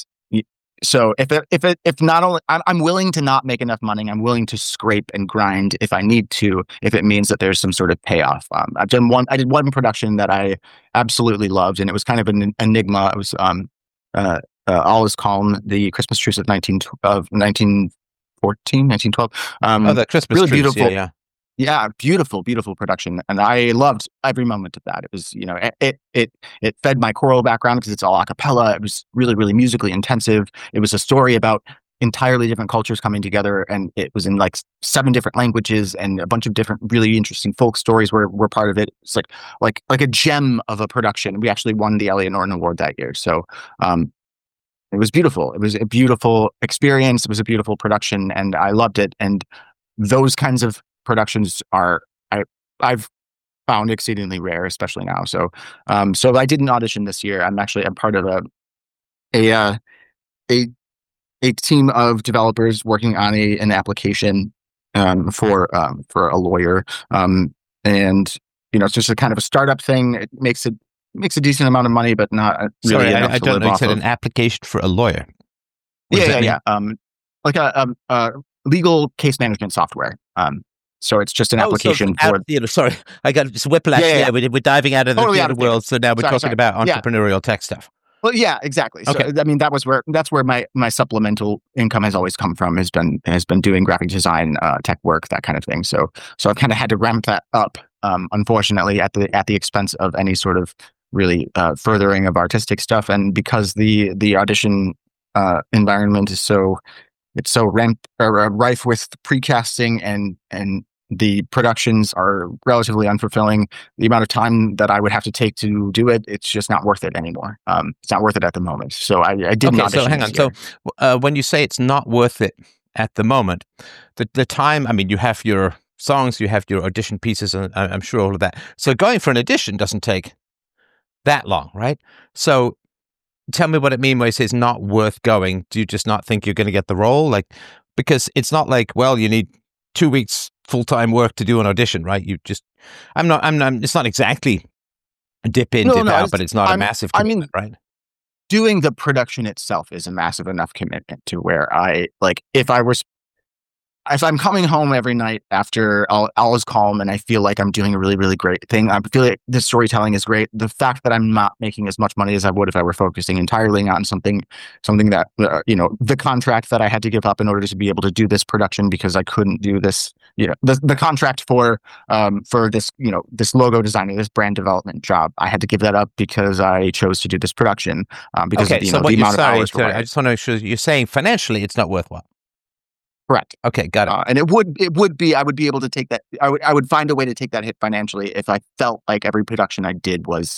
so if it, if it, if not only I'm, I'm willing to not make enough money, I'm willing to scrape and grind if I need to, if it means that there's some sort of payoff. Um, I've done one, I did one production that I absolutely loved, and it was kind of an enigma. It was um, uh, uh, All Is Calm, the Christmas Truce of nineteen of nineteen fourteen, nineteen twelve. Um, oh, the Christmas really Truce, beautiful. yeah, yeah. Yeah, beautiful, beautiful production, and I loved every moment of that. It was, you know, it it it fed my choral background because it's all a cappella. It was really, really musically intensive. It was a story about entirely different cultures coming together, and it was in like seven different languages, and a bunch of different, really interesting folk stories were were part of it. It's like like like a gem of a production. We actually won the Elliot Norton Award that year, so um, it was beautiful. It was a beautiful experience. It was a beautiful production, and I loved it. And those kinds of productions are I I've found exceedingly rare, especially now. So um so I didn't audition this year. I'm actually I'm part of a a uh, a a team of developers working on a an application um for um for a lawyer. Um and you know, it's just a kind of a startup thing. It makes it makes a decent amount of money, but not really Sorry, enough I, I to don't live know. You off said of. an application for a lawyer. What Yeah, does yeah, that mean? yeah. Um like a um uh legal case management software. Um so it's just an Oh, so application out, for. you know, sorry, I got just whiplash Yeah, yeah, there. yeah. We're, we're diving out of the Totally out theater of theater. world, so now we're Sorry, talking sorry. about Yeah. entrepreneurial tech stuff. Well, yeah, exactly. So Okay. I mean, that was where that's where my my supplemental income has always come from. Has been has been doing graphic design, uh, tech work, that kind of thing. So so I've kind of had to ramp that up. Um, unfortunately, at the at the expense of any sort of really uh, furthering of artistic stuff, and because the the audition uh, environment is so it's so ramped or uh, rife with precasting, and and the productions are relatively unfulfilling. The amount of time that I would have to take to do it, it's just not worth it anymore. Um, it's not worth it at the moment. So I, I didn't Okay, audition so hang this on. year. So uh, when you say it's not worth it at the moment, the the time, I mean, you have your songs, you have your audition pieces, and I- I'm sure all of that. So going for an audition doesn't take that long, right? So tell me what it means when it says not worth going. Do you just not think you're going to get the role? Like, because it's not like, well, you need two weeks full-time work to do an audition, right? You just, I'm not, I'm not, it's not exactly dip in, No, dip no, out, it's- but it's not a I'm- massive I commitment, mean- right? Doing the production itself is a massive enough commitment to where I like if I was if I'm coming home every night after all, all is calm and I feel like I'm doing a really, really great thing, I feel like the storytelling is great. The fact that I'm not making as much money as I would if I were focusing entirely on something, something that, uh, you know, the contract that I had to give up in order to be able to do this production because I couldn't do this, you know, the, the contract for, um, for this, you know, this logo designing, this brand development job, I had to give that up because I chose to do this production, um, because Okay, of, you so know, what the you're amount of saying, hours so I required. just want to make sure you're saying financially it's not worthwhile. Correct. Okay, got it. Uh, and it would it would be I would be able to take that I would I would find a way to take that hit financially if I felt like every production I did was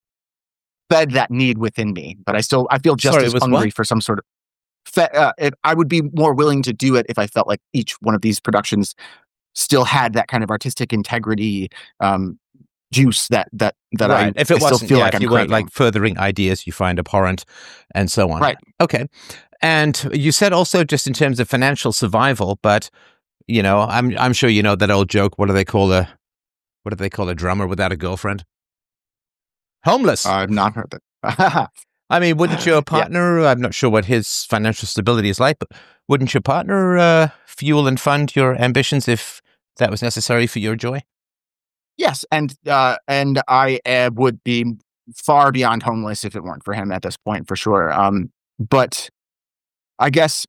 fed that need within me. But I still I feel just Sorry, as it was hungry what? for some sort of. Fe- uh, if, I would be more willing to do it if I felt like each one of these productions still had that kind of artistic integrity, um, juice that that that Right. I, If it I still wasn't, feel yeah, like if I'm you weren't craving. like furthering ideas you find abhorrent and so on. Right. Okay. And you said also just in terms of financial survival, but you know, I'm I'm sure you know that old joke. What do they call a what do they call a drummer without a girlfriend? Homeless. I've not heard that. I mean, wouldn't your Yeah. partner? I'm not sure what his financial stability is like, but wouldn't your partner uh, fuel and fund your ambitions if that was necessary for your joy? Yes, and uh, and I uh, would be far beyond homeless if it weren't for him at this point, for sure. Um, but I guess,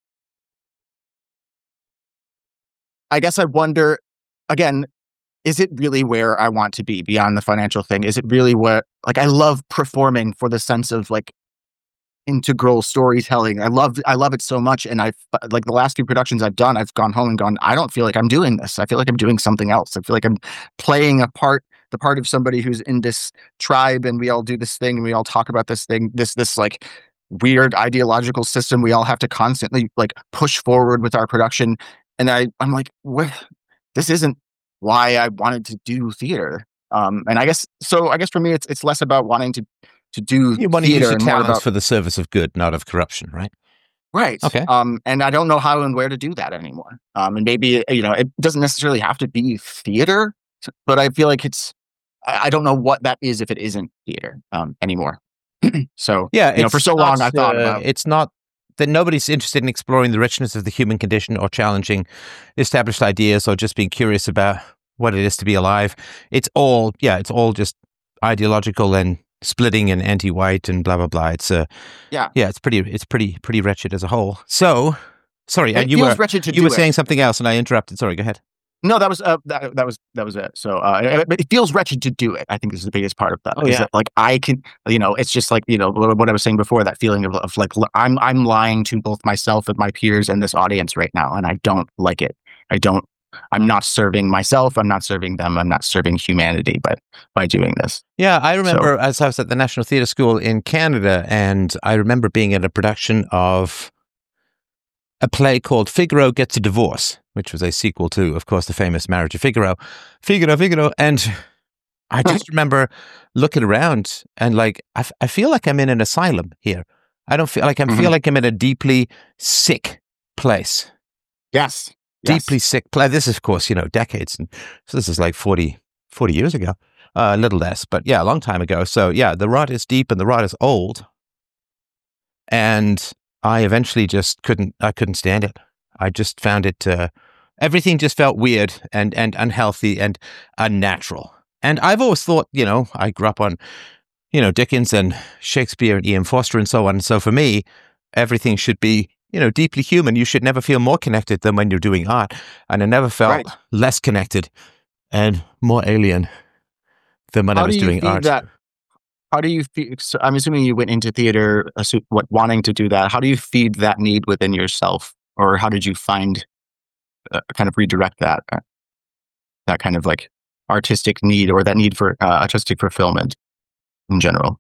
I guess I wonder again: is it really where I want to be beyond the financial thing? Is it really what like I love performing for the sense of like integral storytelling. I love I love it so much, and I've like the last few productions I've done, I've gone home and gone, I don't feel like I'm doing this. I feel like I'm doing something else. I feel like I'm playing a part, the part of somebody who's in this tribe, and we all do this thing, and we all talk about this thing, this this like weird ideological system we all have to constantly like push forward with our production. And I I'm like, what? This isn't why I wanted to do theater. Um, and I guess so. I guess for me, it's it's less about wanting to to do You want to use theater your and more talents about for the service of good, not of corruption, right? right. Okay. Um, and I don't know how and where to do that anymore. Um, and maybe you know it doesn't necessarily have to be theater, but I feel like it's I, I don't know what that is if it isn't theater um, anymore. So Yeah, you know, for it's so not, long I thought uh, about it's not that nobody's interested in exploring the richness of the human condition or challenging established ideas or just being curious about what it is to be alive. It's all, yeah, it's all just ideological and splitting and anti-white and blah blah blah. It's uh, yeah. yeah, it's pretty, it's pretty, pretty wretched as a whole. So, sorry, and It you feels were wretched to you do were it. saying something else, and I interrupted. Sorry, go ahead. No, that was uh, that, that was that was it. So uh, it, it feels wretched to do it. I think is the biggest part of that. Oh, is yeah. that like I can, you know, it's just like you know what I was saying before. That feeling of, of like I'm I'm lying to both myself and my peers and this audience right now, and I don't like it. I don't. I'm not serving myself. I'm not serving them. I'm not serving humanity. But by doing this, Yeah, I remember as I was at the National Theatre School in Canada, and I remember being at a production of a play called Figaro Gets a Divorce, which was a sequel to, of course, the famous Marriage of Figaro. Figaro, Figaro. And I just remember looking around and like, I, f- I feel like I'm in an asylum here. I don't feel like I Mhm. feel like I'm in a deeply sick place. yes, Deeply yes. sick place. This is, of course, you know, decades. And so this is like forty, forty years ago. Uh, a little less, but yeah, a long time ago. So yeah, the rot is deep and the rot is old. And I eventually just couldn't, I couldn't stand it. I just found it, uh, everything just felt weird and, and unhealthy and unnatural. And I've always thought, you know, I grew up on, you know, Dickens and Shakespeare and Ian Foster and so on. So for me, everything should be, you know, deeply human. You should never feel more connected than when you're doing art. And I never felt Right. less connected and more alien than when I How was do you doing feed art. that? How do you feel? So I'm assuming you went into theater, assu- what wanting to do that. How do you feed that need within yourself, or how did you find uh, kind of redirect that uh, that kind of like artistic need or that need for uh, artistic fulfillment in general?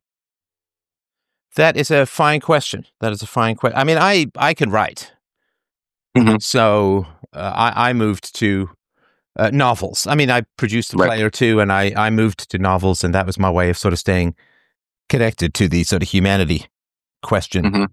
That is a fine question. That is a fine question. I mean, I, I can write. Mhm. So uh, I, I moved to uh, novels. I mean, I produced a Right. play or two and I, I moved to novels, and that was my way of sort of staying connected to the sort of humanity question. Mhm.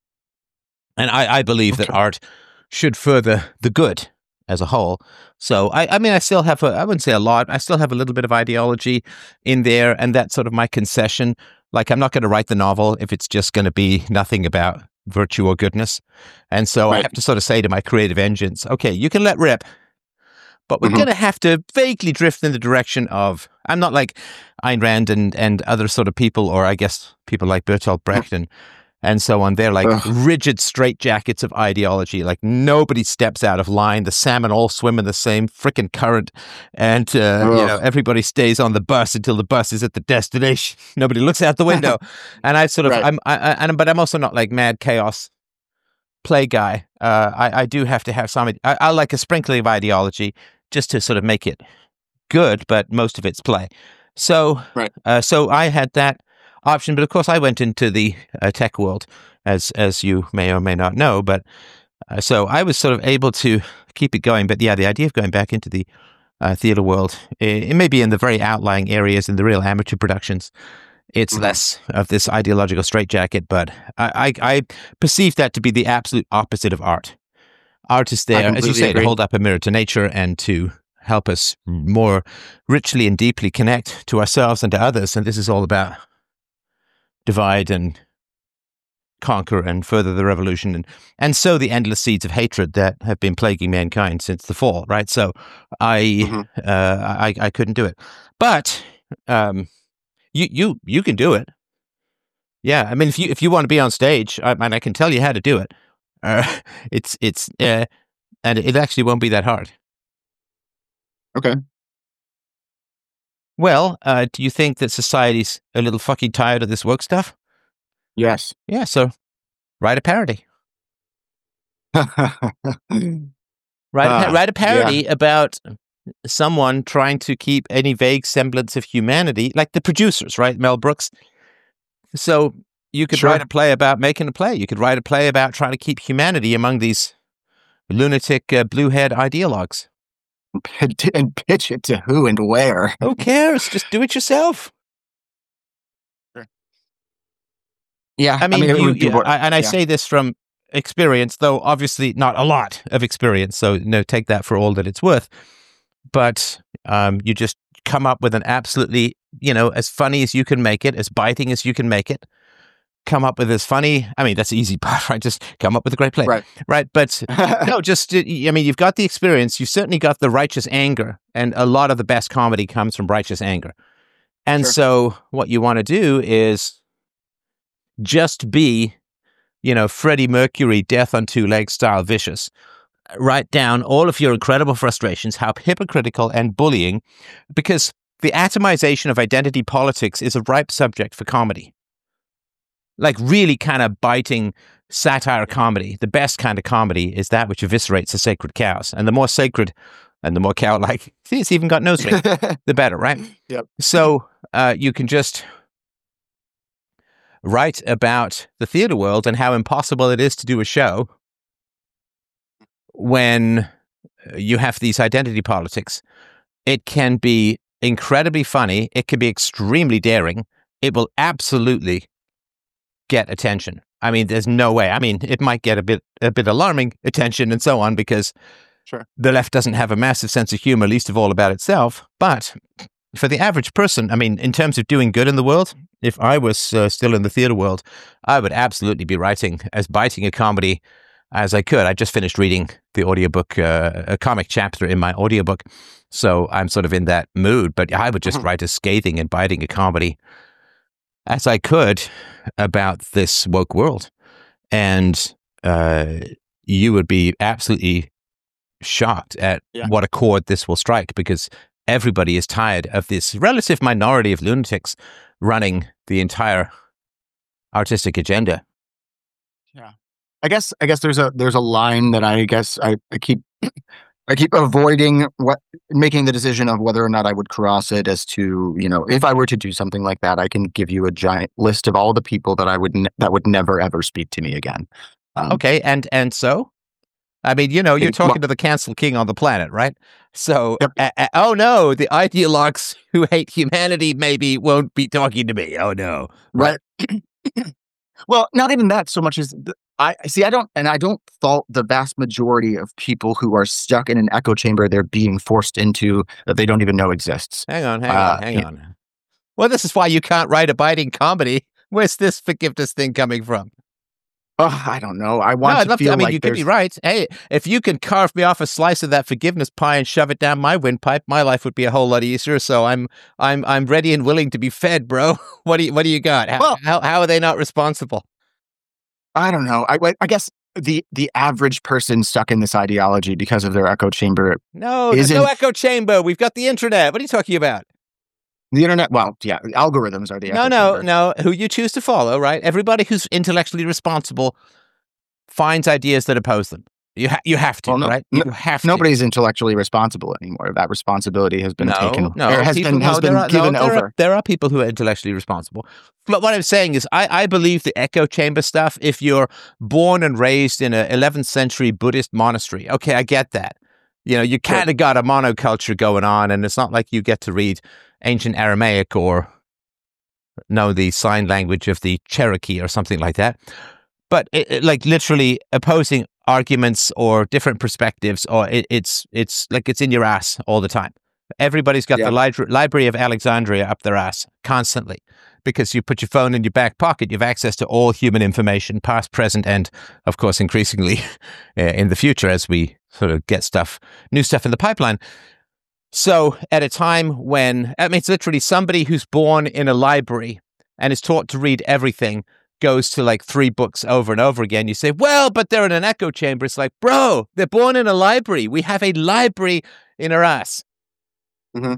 And I, I believe that Okay. art should further the good as a whole. So I, I mean, I still have a, I wouldn't say a lot, I still have a little bit of ideology in there, and that's sort of my concession. Like, I'm not going to write the novel if it's just going to be nothing about virtue or goodness. And so I Right. have to sort of say to my creative engines, okay, you can let rip, but we're Mhm. going to have to vaguely drift in the direction of, I'm not like Ayn Rand and, and other sort of people, or I guess people like Bertolt Brecht and, and so on. They're like Ugh. rigid straitjackets of ideology. Like, nobody steps out of line. The salmon all swim in the same freaking current. And, uh, you Ugh. know, everybody stays on the bus until the bus is at the destination. Nobody looks out the window. And I sort of, Right. I'm, I, I, and, but I'm also not like mad chaos play guy. Uh, I, I do have to have some, I, I like a sprinkling of ideology just to sort of make it good, but most of it's play. So, Right. uh, so I had that option, but of course I went into the uh, tech world, as as you may or may not know. But uh, so I was sort of able to keep it going. But yeah, the idea of going back into the uh, theater world, it, it may be in the very outlying areas, in the real amateur productions, it's Mhm. less of this ideological straitjacket. But I, I, I perceive that to be the absolute opposite of art. Art is there, as you completely say, agree. to hold up a mirror to nature and to help us more richly and deeply connect to ourselves and to others. And this is all about divide and conquer and further the revolution and, and sow the endless seeds of hatred that have been plaguing mankind since the fall, right? So I Mhm. uh, I, I couldn't do it. But um, you you you can do it. Yeah, I mean, if you if you want to be on stage, I, and I can tell you how to do it. Uh, it's it's uh, and it actually won't be that hard. Okay. Well, uh, do you think that society's a little fucking tired of this woke stuff? Yes. Yeah, so write a parody. Write a, pa- Ah, write a yeah. parody about someone trying to keep any vague semblance of humanity, like the producers, right? Mel Brooks. So you could Sure. write a play about making a play. You could write a play about trying to keep humanity among these lunatic uh, blue-haired ideologues. And pitch it to who and where? Who cares? Just do it yourself. Yeah, I mean, I mean, you, would you work. I, and I yeah. say this from experience, though obviously not a lot of experience. So, you know, take that for all that it's worth. But um, you just come up with an absolutely, you know, as funny as you can make it, as biting as you can make it. Come up with as funny. I mean, that's the easy part, right? Just come up with a great play, right? Right. But no, just I mean, you've got the experience. You've certainly got the righteous anger, and a lot of the best comedy comes from righteous anger. And sure. so, what you want to do is just be, you know, Freddie Mercury, Death on Two Legs style vicious. Write down all of your incredible frustrations, how hypocritical and bullying, because the atomization of identity politics is a ripe subject for comedy. Like really kind of biting satire comedy. The best kind of comedy is that which eviscerates the sacred cows. And the more sacred and the more cow-like, see, it's even got nose ring, the better, right? Yep. So uh, you can just write about the theater world and how impossible it is to do a show when you have these identity politics. It can be incredibly funny. It can be extremely daring. It will absolutely get attention. I mean, there's no way. I mean, it might get a bit a bit alarming attention and so on because sure. the left doesn't have a massive sense of humor, least of all about itself. But for the average person, I mean, in terms of doing good in the world, if I was uh, still in the theater world, I would absolutely be writing as biting a comedy as I could. I just finished reading the audiobook, uh, a comic chapter in my audiobook. So I'm sort of in that mood, but I would just mm-hmm. write as scathing and biting a comedy as I could about this woke world. And uh, you would be absolutely shocked at yeah. what a chord this will strike, because everybody is tired of this relative minority of lunatics running the entire artistic agenda. Yeah. I guess I guess there's a there's a line that I guess I, I keep I keep avoiding what making the decision of whether or not I would cross it, as to, you know, if I were to do something like that, I can give you a giant list of all the people that I would ne- that would never ever speak to me again. Um, okay, and and so, I mean, you know, you're talking well, to the cancel king on the planet, right? So, yep. uh, uh, oh no, the ideologues who hate humanity maybe won't be talking to me. Oh no, right? Well, not even that so much as the, I see. I don't, and I don't fault the vast majority of people who are stuck in an echo chamber they're being forced into that they don't even know exists. Hang on, hang uh, on, hang on. Well, this is why you can't write a biting comedy. Where's this forgiveness thing coming from? Oh, I don't know. I want no, to love feel to, I mean, like you there's... could be right. Hey, if you can carve me off a slice of that forgiveness pie and shove it down my windpipe, my life would be a whole lot easier. So I'm, I'm, I'm ready and willing to be fed, bro. What do you, what do you got? How, well, how, how are they not responsible? I don't know. I, I guess the the average person stuck in this ideology because of their echo chamber. No, there's no echo chamber. We've got the internet. What are you talking about? The internet, well, yeah, algorithms are the no, echo no, chamber. no. Who you choose to follow, right? Everybody who's intellectually responsible finds ideas that oppose them. You ha- you have to, well, no, right? You have to. Nobody's intellectually responsible anymore. That responsibility has been no, taken. No, has people, been has no, been are, given no, there over. Are, there are people who are intellectually responsible. But what I'm saying is, I, I believe the echo chamber stuff. If you're born and raised in an eleventh century Buddhist monastery, okay, I get that. You know, you kind of yeah. got a monoculture going on, and it's not like you get to read ancient Aramaic or know the sign language of the Cherokee or something like that. But it, it, like literally opposing arguments or different perspectives, or it, it's it's like it's in your ass all the time. Everybody's got yeah. the li- Library of Alexandria up their ass constantly, because you put your phone in your back pocket, you have access to all human information, past, present, and of course increasingly in the future as we sort of get stuff, new stuff in the pipeline. So at a time when, I mean, it's literally somebody who's born in a library and is taught to read everything goes to like three books over and over again. You say, well, but they're in an echo chamber. It's like, bro, they're born in a library. We have a library in our ass. Mm-hmm.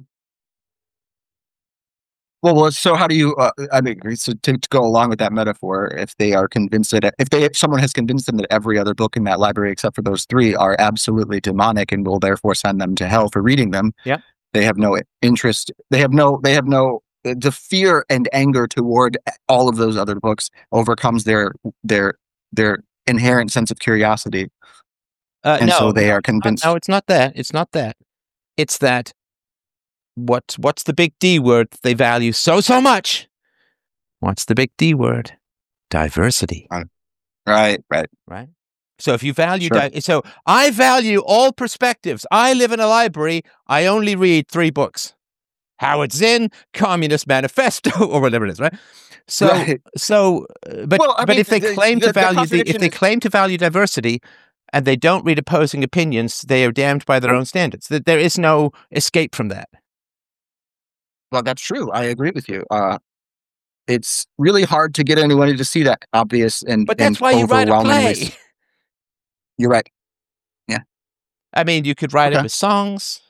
Well, well, so how do you, uh, I mean, so to, to go along with that metaphor, if they are convinced that, if they, if someone has convinced them that every other book in that library except for those three are absolutely demonic and will therefore send them to hell for reading them, yeah, they have no interest, they have no, they have no, the fear and anger toward all of those other books overcomes their, their, their inherent sense of curiosity. Uh, and no, so they no, are convinced. No, it's not that. It's not that. It's that what what's the big D word that they value so so much? What's the big D word? Diversity. Right, right, right. So if you value, sure. di- so I value all perspectives. I live in a library. I only read three books: Howard Zinn, Communist Manifesto, or whatever it is, right? So, right. so, uh, but Well, I but mean, if they the, claim the, to value the, the if they is... claim to value diversity, and they don't read opposing opinions, they are damned by their own standards. That there is no escape from that. Well, that's true. I agree with you. Uh, it's really hard to get anyone to see that obvious and but that's and why you write a overwhelmingly. play. You're right. Yeah. I mean, you could write okay. it with songs.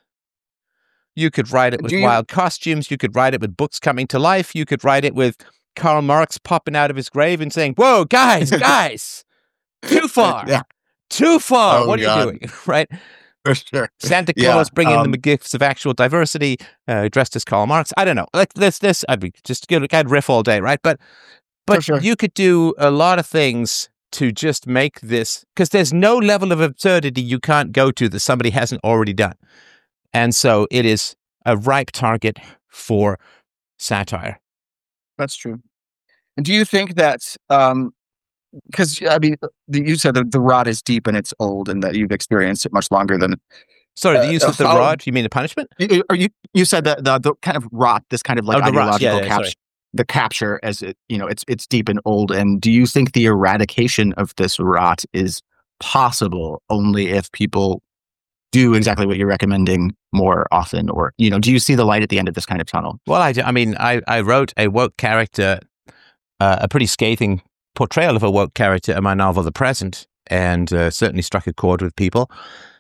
You could write it with you... wild costumes. You could write it with books coming to life. You could write it with Karl Marx popping out of his grave and saying, "Whoa, guys, guys, too far, yeah. too far. Oh, what are God. you doing?" Right? For sure. Santa yeah. Claus bringing um, them the gifts of actual diversity, uh, dressed as Karl Marx. I don't know. Like this, this. I'd be just good. I'd riff all day, right? But, but sure. you could do a lot of things to just make this, because there's no level of absurdity you can't go to that somebody hasn't already done, and so it is a ripe target for satire. That's true. And do you think that, um, because I mean, you said that the rot is deep and it's old, and that you've experienced it much longer than. Sorry, the use uh, of the how, rod. You mean the punishment? You, or you you said that the, the kind of rot, this kind of like oh, ideological yeah, yeah, capture, the capture as it, you know, it's it's deep and old. And do you think the eradication of this rot is possible only if people do exactly what you're recommending more often, or you know, do you see the light at the end of this kind of tunnel? Well, I, do. I mean, I, I wrote a woke character, uh, a pretty scathing portrayal of a woke character in my novel, The Present, and uh, certainly struck a chord with people.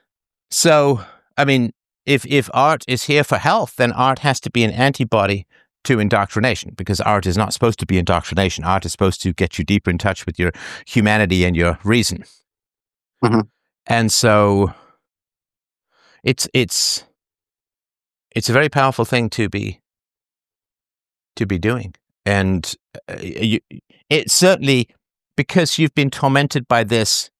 So, I mean, if if art is here for health, then art has to be an antibody to indoctrination, because art is not supposed to be indoctrination. Art is supposed to get you deeper in touch with your humanity and your reason. Mm-hmm. And so, it's it's it's a very powerful thing to be to be doing, and uh, you, it certainly, because you've been tormented by this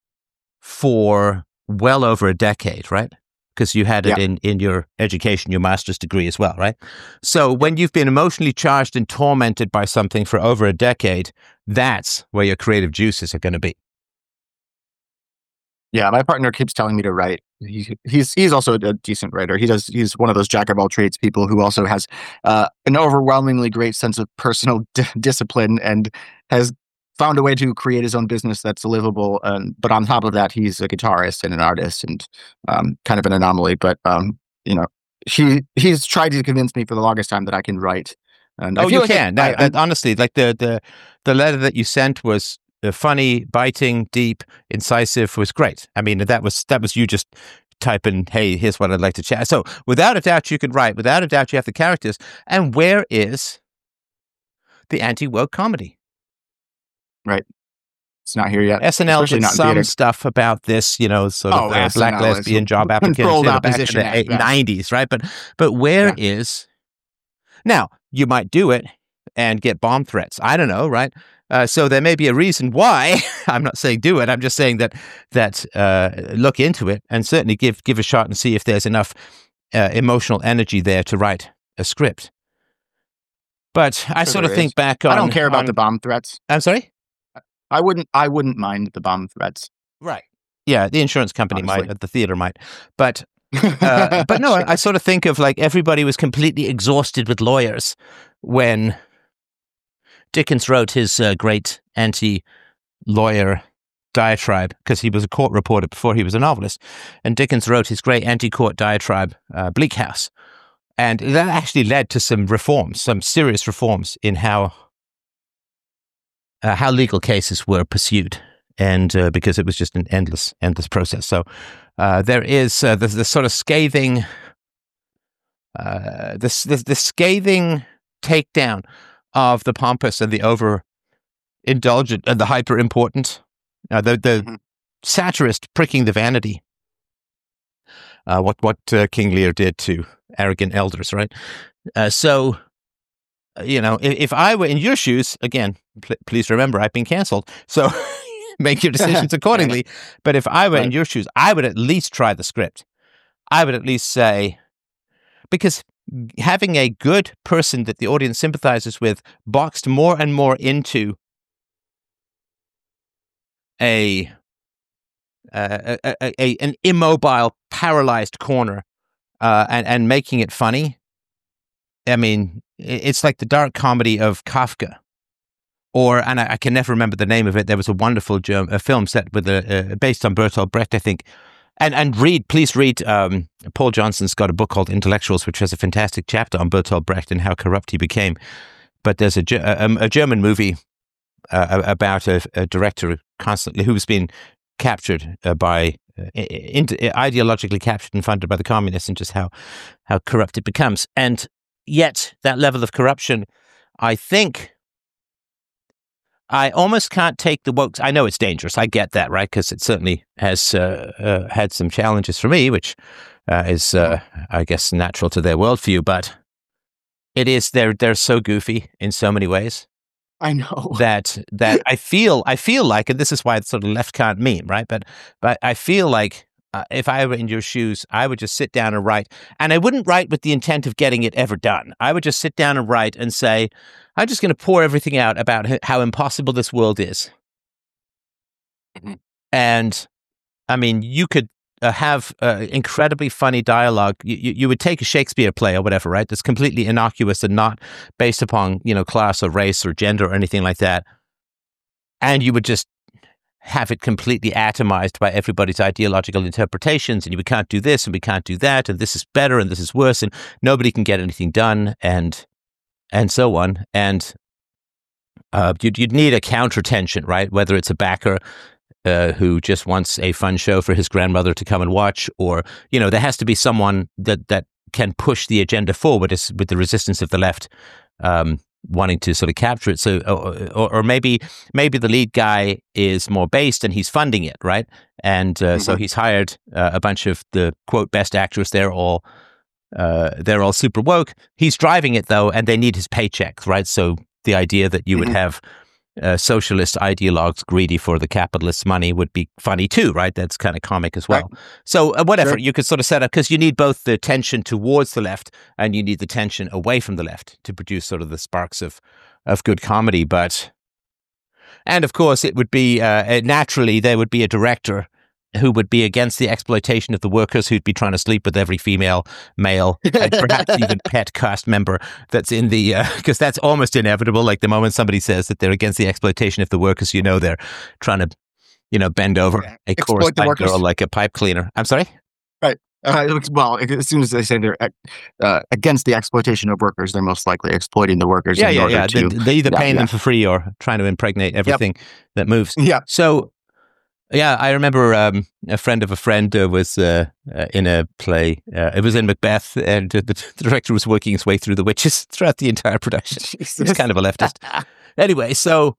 for well over a decade, right? Because you had it yeah. in, in your education, your master's degree as well, right? So when you've been emotionally charged and tormented by something for over a decade, that's where your creative juices are going to be. Yeah, my partner keeps telling me to write. He, he's he's also a decent writer. He does. He's one of those jack of all trades people who also has uh, an overwhelmingly great sense of personal d- discipline and has found a way to create his own business that's livable. And but on top of that, he's a guitarist and an artist and um, kind of an anomaly. But um, you know, he he's tried to convince me for the longest time that I can write. And oh, I feel you like can. I, no, I, honestly, like the the the letter that you sent was uh, funny, biting, deep, incisive. Was great. I mean, that was that was you just typing, "Hey, here's what I'd like to chat." So, without a doubt, you could write. Without a doubt, you have the characters. And where is the anti-woke comedy? Right. It's not here yet. S N L Especially did not some theater. stuff about this, you know, sort of oh, uh, black lesbian job applicants in the back in the eight, nineties, right? But but where yeah. is now? You might do it and get bomb threats. I don't know, right? Uh, so there may be a reason why. I'm not saying do it. I'm just saying that that uh, look into it and certainly give give a shot and see if there's enough uh, emotional energy there to write a script. But I sure sort of think is. back on. I don't care about on, the bomb threats. I'm sorry? I wouldn't. I wouldn't mind the bomb threats. Right. Yeah, the insurance company Honestly. might, the theater might, but uh, but no, I, I sort of think of like everybody was completely exhausted with lawyers when Dickens wrote his uh, great anti-lawyer diatribe, because he was a court reporter before he was a novelist, and Dickens wrote his great anti-court diatribe, uh, Bleak House, and that actually led to some reforms, some serious reforms in how. Uh, how legal cases were pursued, and uh, because it was just an endless, endless process. So uh, there is uh, the, the sort of scathing, uh, this the, the scathing takedown of the pompous and the over-indulgent and the hyper-important, uh, the the mm-hmm. satirist pricking the vanity. Uh, what what uh, King Lear did to arrogant elders, right? Uh, so. You know, if, if I were in your shoes, again, pl- please remember I've been canceled, so make your decisions accordingly. But if I were right. in your shoes, I would at least try the script. I would at least say, because having a good person that the audience sympathizes with boxed more and more into a, uh, a, a, a an immobile, paralyzed corner, uh, and and making it funny. I mean, it's like the dark comedy of Kafka, or and I, I can never remember the name of it. There was a wonderful German, a film set with a uh, based on Bertolt Brecht, I think. And and read, please read. Um, Paul Johnson's got a book called Intellectuals, which has a fantastic chapter on Bertolt Brecht and how corrupt he became. But there's a a, a German movie uh, about a, a director constantly who's been captured uh, by uh, into, ideologically captured and funded by the communists, and just how how corrupt it becomes. And yet, that level of corruption, I think. I almost can't take the woke. I know it's dangerous. I get that, right? Because it certainly has uh, uh, had some challenges for me, which uh, is, uh, I guess, natural to their worldview. But it is they're they're so goofy in so many ways. I know that that I feel I feel like, and this is why it's sort of left can't meme, right? But but I feel like uh, if I were in your shoes, I would just sit down and write, and I wouldn't write with the intent of getting it ever done. I would just sit down and write and say, I'm just going to pour everything out about how impossible this world is. Mm-hmm. And I mean, you could uh, have uh, incredibly funny dialogue. You, you, you would take a Shakespeare play or whatever, right? That's completely innocuous and not based upon, you know, class or race or gender or anything like that. And you would just have it completely atomized by everybody's ideological interpretations. And we can't do this and we can't do that. And this is better and this is worse. And nobody can get anything done. And and so on. And uh, you'd, you'd need a counter tension, right? Whether it's a backer uh, who just wants a fun show for his grandmother to come and watch, or, you know, there has to be someone that, that can push the agenda forward is, with the resistance of the left um, wanting to sort of capture it. So, or, or maybe maybe the lead guy is more based and he's funding it, right? And uh, mm-hmm. so he's hired uh, a bunch of the, quote, best actors. They're all Uh, they're all super woke. He's driving it, though, and they need his paychecks, right? So the idea that you mm-hmm. would have uh, socialist ideologues greedy for the capitalists' money would be funny, too, right? That's kind of comic as well. Right. So uh, whatever, sure. You could sort of set up, because you need both the tension towards the left and you need the tension away from the left to produce sort of the sparks of, of good comedy. But, and of course, it would be, uh, naturally, there would be a director who would be against the exploitation of the workers, who'd be trying to sleep with every female, male, and perhaps even pet cast member that's in the, because uh, that's almost inevitable. Like the moment somebody says that they're against the exploitation of the workers, you know, they're trying to, you know, bend over yeah. a chorus girl like a pipe cleaner. I'm sorry? Right. Uh, well, as soon as they say they're uh, against the exploitation of workers, they're most likely exploiting the workers. Yeah, in yeah, order yeah. To, they, they're either yeah, paying yeah. them for free or trying to impregnate everything yep. that moves. Yeah. So, yeah, I remember um, a friend of a friend uh, was uh, uh, in a play. Uh, it was in Macbeth, and uh, the, the director was working his way through the witches throughout the entire production. Jesus. He was kind of a leftist. Anyway, so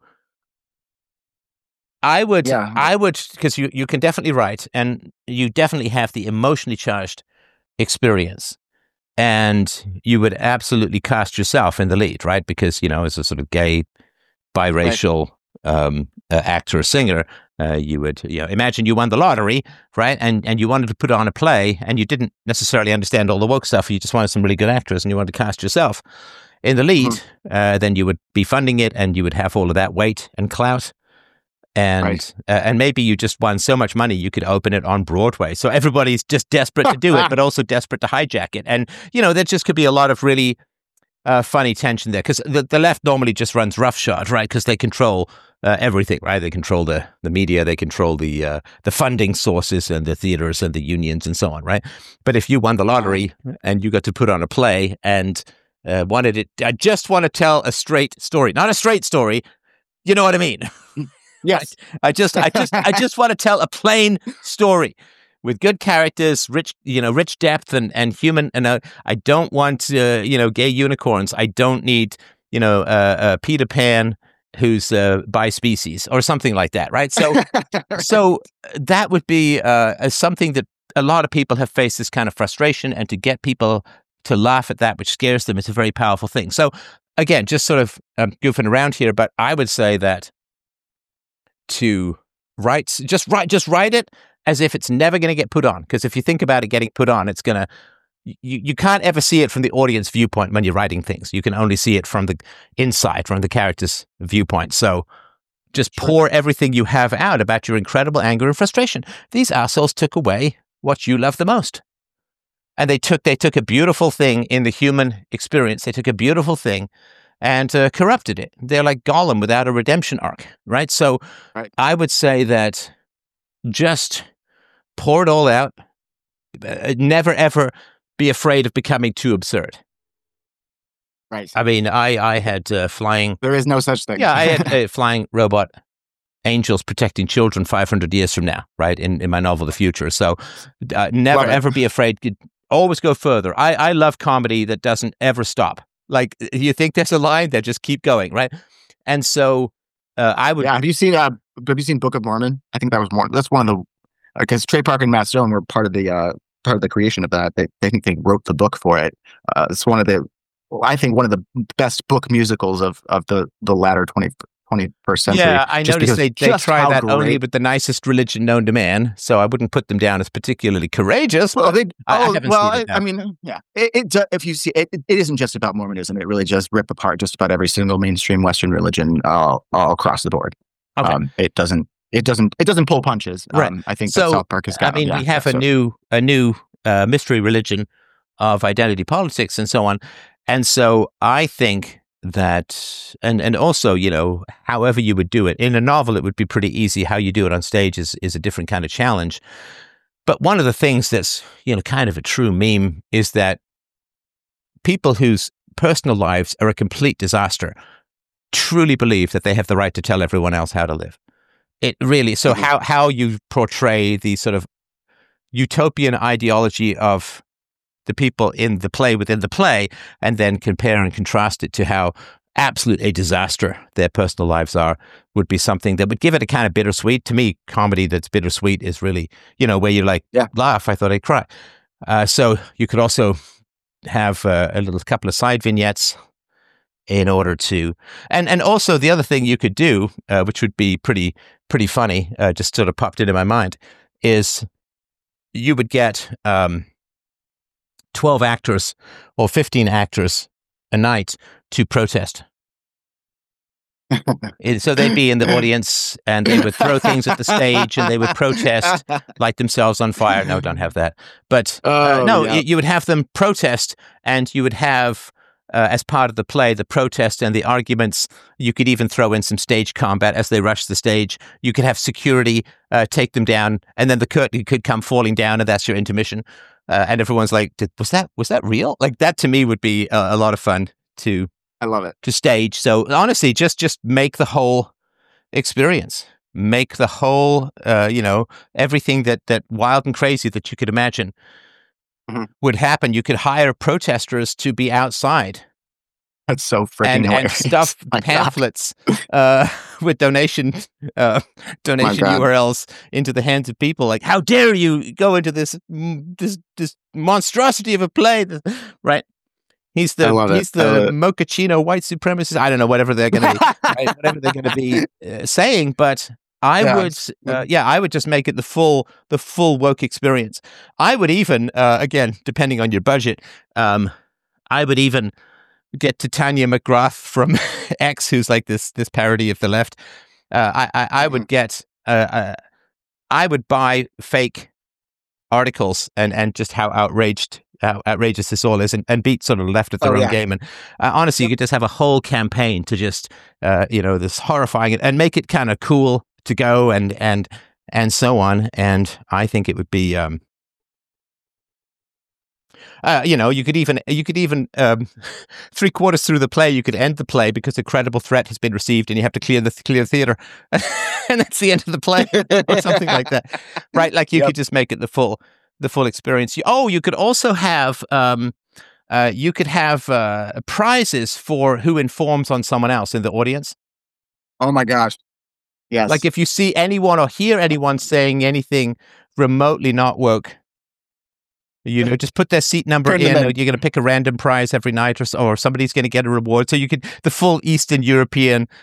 I would, yeah. I would, because you, you can definitely write, and you definitely have the emotionally charged experience, and you would absolutely cast yourself in the lead, right? Because, you know, as a sort of gay, biracial right. um, uh, actor or singer, Uh, you would, you know, imagine you won the lottery, right? And and you wanted to put on a play, and you didn't necessarily understand all the woke stuff. You just wanted some really good actors, and you wanted to cast yourself in the lead. Mm-hmm. Uh, then you would be funding it, and you would have all of that weight and clout, and right. uh, and maybe you just won so much money you could open it on Broadway. So everybody's just desperate to do it, but also desperate to hijack it. And you know, there just could be a lot of really uh, funny tension there, because the the left normally just runs roughshod, right? Because they control. Uh, everything, right? They control the, the media, they control the uh, the funding sources and the theaters and the unions and so on, right? But if you won the lottery and you got to put on a play and uh, wanted it, I just want to tell a straight story, not a straight story, you know what I mean? Yes. I, I just, I just, I just want to tell a plain story with good characters, rich, you know, rich depth and and human. And uh, I don't want, uh, you know, gay unicorns. I don't need, you know, uh, uh, Peter Pan. Who's uh, by species or something like that, right? So, so that would be uh, something that a lot of people have faced this kind of frustration, and to get people to laugh at that, which scares them, is a very powerful thing. So, again, just sort of um, goofing around here, but I would say that to write, just write, just write it as if it's never going to get put on. Because if you think about it getting put on, it's gonna, you, you can't ever see it from the audience viewpoint when you're writing things. You can only see it from the inside, from the character's viewpoint. So just pour everything you have out about your incredible anger and frustration. These assholes took away what you love the most. And they took they took a beautiful thing in the human experience. They took a beautiful thing and uh, corrupted it. They're like Gollum without a redemption arc, right? So Right. I would say that just pour it all out. Uh, never, ever be afraid of becoming too absurd. Right. I mean, I, I had uh, flying... There is no such thing. Yeah, I had uh, flying robot angels protecting children five hundred years from now, right, in, in my novel, The Future. So uh, never, ever be afraid. Always go further. I, I love comedy that doesn't ever stop. Like, you think there's a line, they just keep going, right? And so uh, I would... Yeah, have you seen uh, have you seen Book of Mormon? I think that was more... That's one of the... Because Trey Parker and Matt Stone were part of the... Uh, part of the creation of that. They, they think they wrote the book for it. Uh, it's one of the, well, I think one of the best book musicals of, of the, the latter twentieth, twenty-first century. Yeah, I noticed they, they try that great. only with the nicest religion known to man, so I wouldn't put them down as particularly courageous. Well, they, I, oh, I haven't well, seen it. I, I mean, yeah. It, it, if you see it, it isn't just about Mormonism. It really just rip apart just about every single mainstream Western religion uh, all across the board. Okay. Um, it doesn't, it doesn't, it doesn't pull punches. Right. Um, I think so, that South Park has got. I mean, yeah, we have yeah, a so. new, a new uh, mystery religion of identity politics and so on. And so I think that, and, and also, you know, however you would do it, in a novel, it would be pretty easy. How you do it on stage is, is a different kind of challenge. But one of the things that's, you know, kind of a true meme is that people whose personal lives are a complete disaster truly believe that they have the right to tell everyone else how to live. It really, so how, how you portray the sort of utopian ideology of the people in the play within the play, and then compare and contrast it to how absolute a disaster their personal lives are, would be something that would give it a kind of bittersweet. To me, comedy that's bittersweet is really, you know, where you're like, yeah. laugh, I thought I'd cry. Uh, so you could also have uh, a little couple of side vignettes in order to, and and also the other thing you could do, uh, which would be pretty pretty funny, uh, just sort of popped into my mind, is you would get um, twelve actors or fifteen actors a night to protest. It, so they'd be in the audience and they would throw things at the stage and they would protest, light themselves on fire. No, don't have that. But uh, oh, no, yeah. you, you would have them protest, and you would have, uh, as part of the play, the protest and the arguments. You could even throw in some stage combat as they rush the stage. You could have security uh, take them down, and then the curtain could come falling down, and that's your intermission. Uh, and everyone's like, Did, was that was that real? Like, that to me would be a, a lot of fun to I love it. to stage. So honestly, just just make the whole experience. Make the whole, uh, you know, everything that that wild and crazy that you could imagine mm-hmm. would happen. You could hire protesters to be outside. That's so freaking and, and hilarious. stuff My pamphlets uh, with donation uh, donation God. U R Ls into the hands of people. Like, how dare you go into this this this monstrosity of a play, right? He's the he's it. the mochaccino white supremacist. I don't know, whatever they're going to be, right? Whatever they're going to be uh, saying. But I yeah, would, uh, yeah, I would just make it the full the full woke experience. I would even, uh, again, depending on your budget, um, I would even get Titania McGrath from X, who's like this this parody of the left. Uh, I, I I would get, uh, uh, I would buy fake articles and and just how outraged. How outrageous this all is, and, and beat sort of left at their oh, own yeah. game. And uh, honestly, yep. you could just have a whole campaign to just, uh, you know, this horrifying it and make it kind of cool to go and and and so on. And I think it would be, um, uh, you know, you could even you could even um, three quarters through the play, you could end the play because a credible threat has been received, and you have to clear the clear the theater, and that's the end of the play, or something like that, right? Like you yep. could just make it the full. the full experience. Oh, you could also have, um, uh, you could have uh, prizes for who informs on someone else in the audience. Oh my gosh. Yes. Like if you see anyone or hear anyone saying anything remotely not woke, you know, just put their seat number in, in. Or you're going to pick a random prize every night or so, or somebody's going to get a reward. So you could, the full Eastern European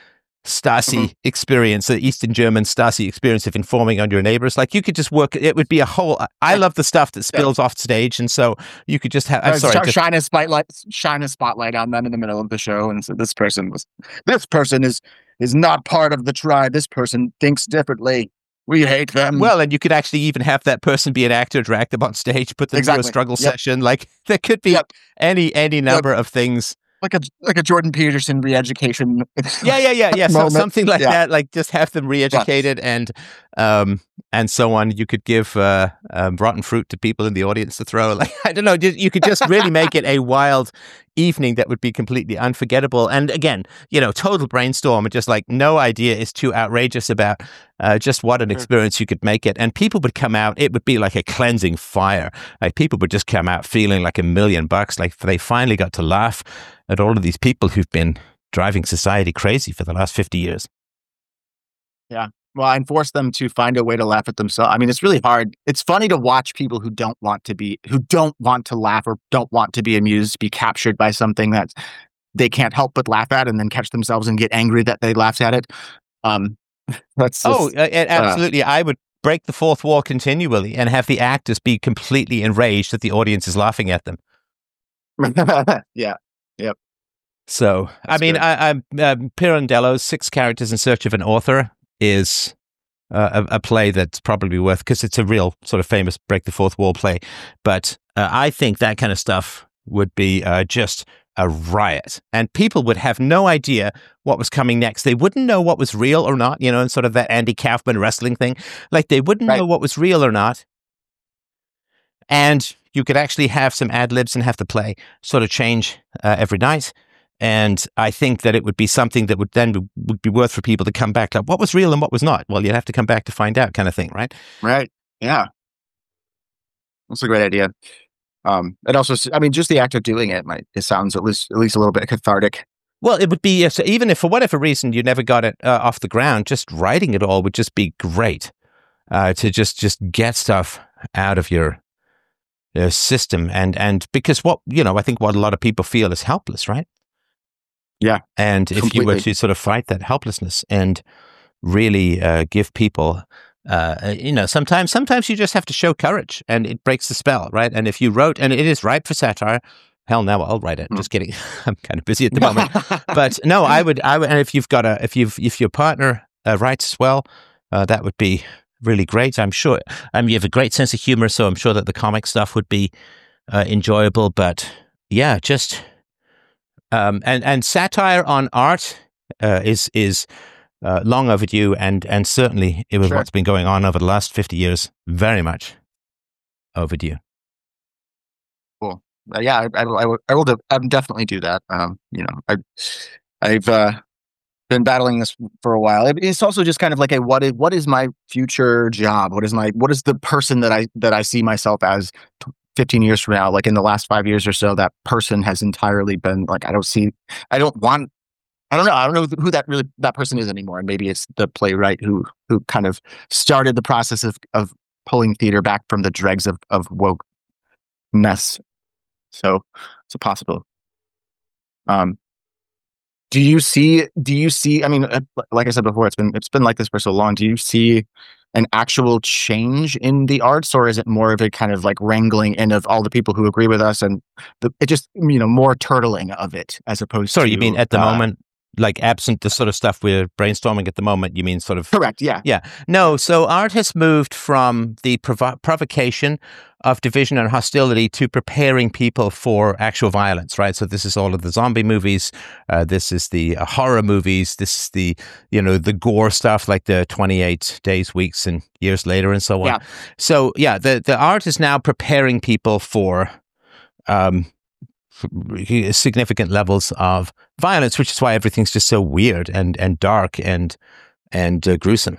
Stasi Mhm. experience, the Eastern German Stasi experience of informing on your neighbors. Like you could just work, it would be a whole, I Yeah. love the stuff that Yeah. spills off stage. And so you could just have, I'm Uh, sorry, sh- just, shine a spotlight, shine a spotlight on them in the middle of the show, and so this person was, this person is is not part of the tribe. This person thinks differently. We hate them. well, and you could actually even have that person be an actor, drag them on stage, put them through a Exactly. struggle Yep. session. Like there could be Yep. any, any number of things. like a like a Jordan Peterson re-education. Yeah, yeah, yeah, yeah. So, moment. something like Yeah. that, like just have them re-educated and um and so on. You could give uh, um, rotten fruit to people in the audience to throw. Like I don't know, you you could just really make it a wild evening that would be completely unforgettable. And again, you know, total brainstorm and just like no idea is too outrageous about uh, just what an Sure. experience you could make it. And people would come out. It would be like a cleansing fire. Like people would just come out feeling like a million bucks. Like they finally got to laugh at all of these people who've been driving society crazy for the last fifty years. Yeah. Well, and force them to find a way to laugh at themselves. I mean, it's really hard. It's funny to watch people who don't want to be, who don't want to laugh or don't want to be amused, be captured by something that they can't help but laugh at, and then catch themselves and get angry that they laughed at it. Um, that's just, Oh, uh, and absolutely. Uh, I would break the fourth wall continually and have the actors be completely enraged that the audience is laughing at them. yeah. Yep. So, That's I mean, good. I, I'm um, Pirandello's Six Characters in Search of an Author is uh, a, a play that's probably worth, because it's a real sort of famous break the fourth wall play. But uh, I think that kind of stuff would be uh, just a riot, and people would have no idea what was coming next. They wouldn't know what was real or not, you know, and sort of that Andy Kaufman wrestling thing. Like they wouldn't Right. know what was real or not. And you could actually have some ad libs and have the play sort of change uh, every night. And I think that it would be something that would then be, would be worth for people to come back. Like, what was real and what was not? Well, you'd have to come back to find out, kind of thing, right? Right. Yeah. That's a great idea. Um, and also, I mean, just the act of doing it might, it sounds at least, at least a little bit cathartic. Well, it would be, so even if for whatever reason you never got it uh, off the ground, just writing it all would just be great uh, to just, just get stuff out of your, your system. And, and because what, you know, I think what a lot of people feel is helpless, right? Yeah. And if you were Completely. to sort of fight that helplessness and really uh, give people, uh, you know, sometimes sometimes you just have to show courage, and it breaks the spell, right? And if you wrote, and it is ripe for satire, hell, no, I'll write it. Mm. Just kidding. I'm kind of busy at the moment, but no, I would, I would, and if you've got a, if you've, if your partner uh, writes as well, uh, that would be really great. I'm sure. I mean, you have a great sense of humor, so I'm sure that the comic stuff would be uh, enjoyable. But yeah, just. Um, and, and satire on art uh, is is uh, long overdue, and, and certainly it was Sure. what's been going on over the last fifty years, very much overdue. Cool. Uh, yeah, I, I, will- I, will, I will. De- I will definitely do that. Um, you know, I, I've uh, been battling this for a while. It, it's also just kind of like a what is what is my future job? What is my what is the person that I that I see myself as t- fifteen years from now? Like in the last five years or so, that person has entirely been like I don't see. I don't want. I don't know. I don't know who that really that person is anymore. And maybe it's the playwright who who kind of started the process of of pulling theater back from the dregs of of woke mess. So it's a possible. Um, do you see? Do you see? I mean, uh, like I said before, it's been it's been like this for so long. Do you see an actual change in the arts, or is it more of a kind of like wrangling in of all the people who agree with us, and the, it just you know more turtling of it as opposed Sorry, to? you mean at the uh, moment, like absent the sort of stuff we're brainstorming at the moment, you mean sort of. Correct. Yeah. Yeah. No, so art has moved from the provo- provocation of division and hostility to preparing people for actual violence, right? So this is all of the zombie movies. Uh, this is the uh, horror movies. This is the, you know, the gore stuff like the twenty-eight days, weeks, and years later and so on. Yeah. So yeah, the, the art is now preparing people for um, significant levels of violence, which is why everything's just so weird and, and dark and, and uh, gruesome.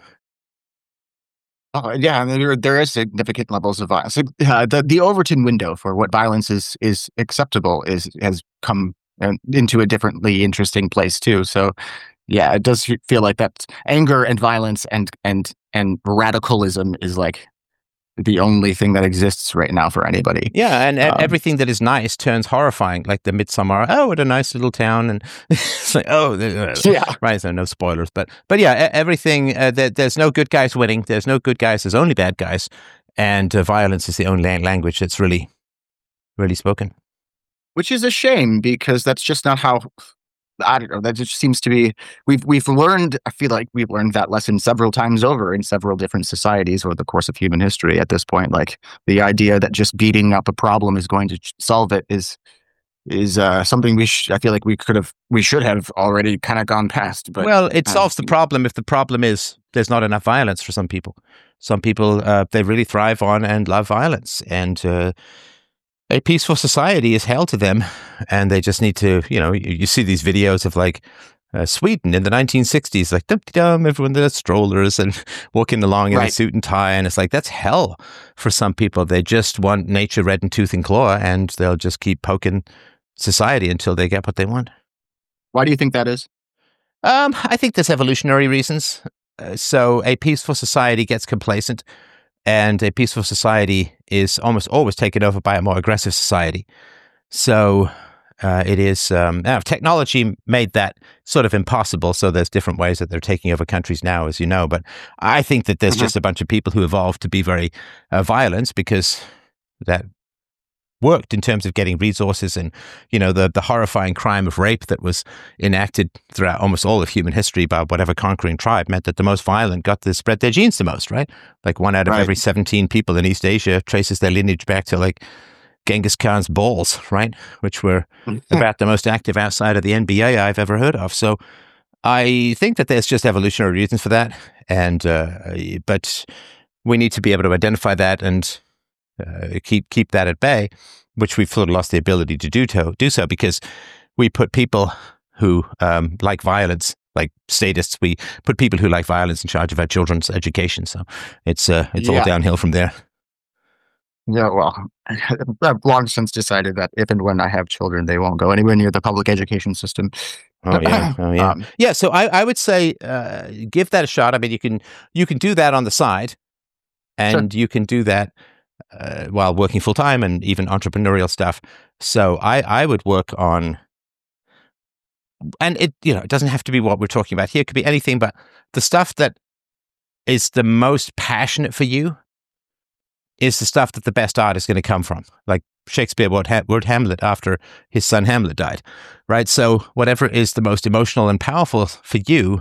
Oh, yeah, I mean, there, there is significant levels of violence. Uh, the the Overton window for what violence is is acceptable is has come uh, into a differently interesting place too. So, yeah, it does feel like that anger and violence and and and radicalism is like the only thing that exists right now for anybody. Yeah, and Um, everything that is nice turns horrifying, like the Midsommar. Oh, what a nice little town, and it's like, oh, yeah, right. So no spoilers, but but yeah, everything. Uh, there, there's no good guys winning. There's no good guys. There's only bad guys, and uh, violence is the only language that's really, really spoken. Which is a shame because that's just not how. I don't know. That just seems to be we've we've learned. I feel like we've learned that lesson several times over in several different societies over the course of human history. At this point, like the idea that just beating up a problem is going to solve it is is uh, something we sh- I feel like we could have we should have already kind of gone past. But well, it uh, solves the problem if the problem is there's not enough violence for some people. Some people uh, they really thrive on and love violence, and uh, a peaceful society is hell to them, and they just need to, you know, you, you see these videos of like uh, Sweden in the nineteen sixties, like dum dum, everyone there strollers and walking along in Right. a suit and tie, and it's like that's hell for some people. They just want nature red in tooth and claw, and they'll just keep poking society until they get what they want. Why do you think that is? Um, I think there's evolutionary reasons. Uh, so a peaceful society gets complacent, and a peaceful society is almost always taken over by a more aggressive society. So uh, it is, um, now, technology made that sort of impossible. So there's different ways that they're taking over countries now, as you know. But I think that there's Mhm. just a bunch of people who evolved to be very uh, violent because that worked in terms of getting resources, and you know the the horrifying crime of rape that was enacted throughout almost all of human history by whatever conquering tribe meant that the most violent got to spread their genes the most, right? Like one out of Right. every seventeen people in East Asia traces their lineage back to like Genghis Khan's balls, right? Which were about the most active outside of the N B A I've ever heard of. So I think that there's just evolutionary reasons for that, and uh, but we need to be able to identify that and uh, keep keep that at bay, which we've sort of lost the ability to do to do so because we put people who um, like violence, like statists, we put people who like violence in charge of our children's education. So it's uh, it's Yeah. all downhill from there. Yeah, well, I've long since decided that if and when I have children, they won't go anywhere near the public education system. Oh yeah, oh yeah, Um, yeah. So I, I would say uh, give that a shot. I mean, you can you can do that on the side, and you can do that uh, while working full time and even entrepreneurial stuff. So I I would work on, and it you know it doesn't have to be what we're talking about here. It could be anything, but the stuff that is the most passionate for you is the stuff that the best art is going to come from. Like Shakespeare wrote, ha- wrote Hamlet after his son Hamlet died, right? So whatever is the most emotional and powerful for you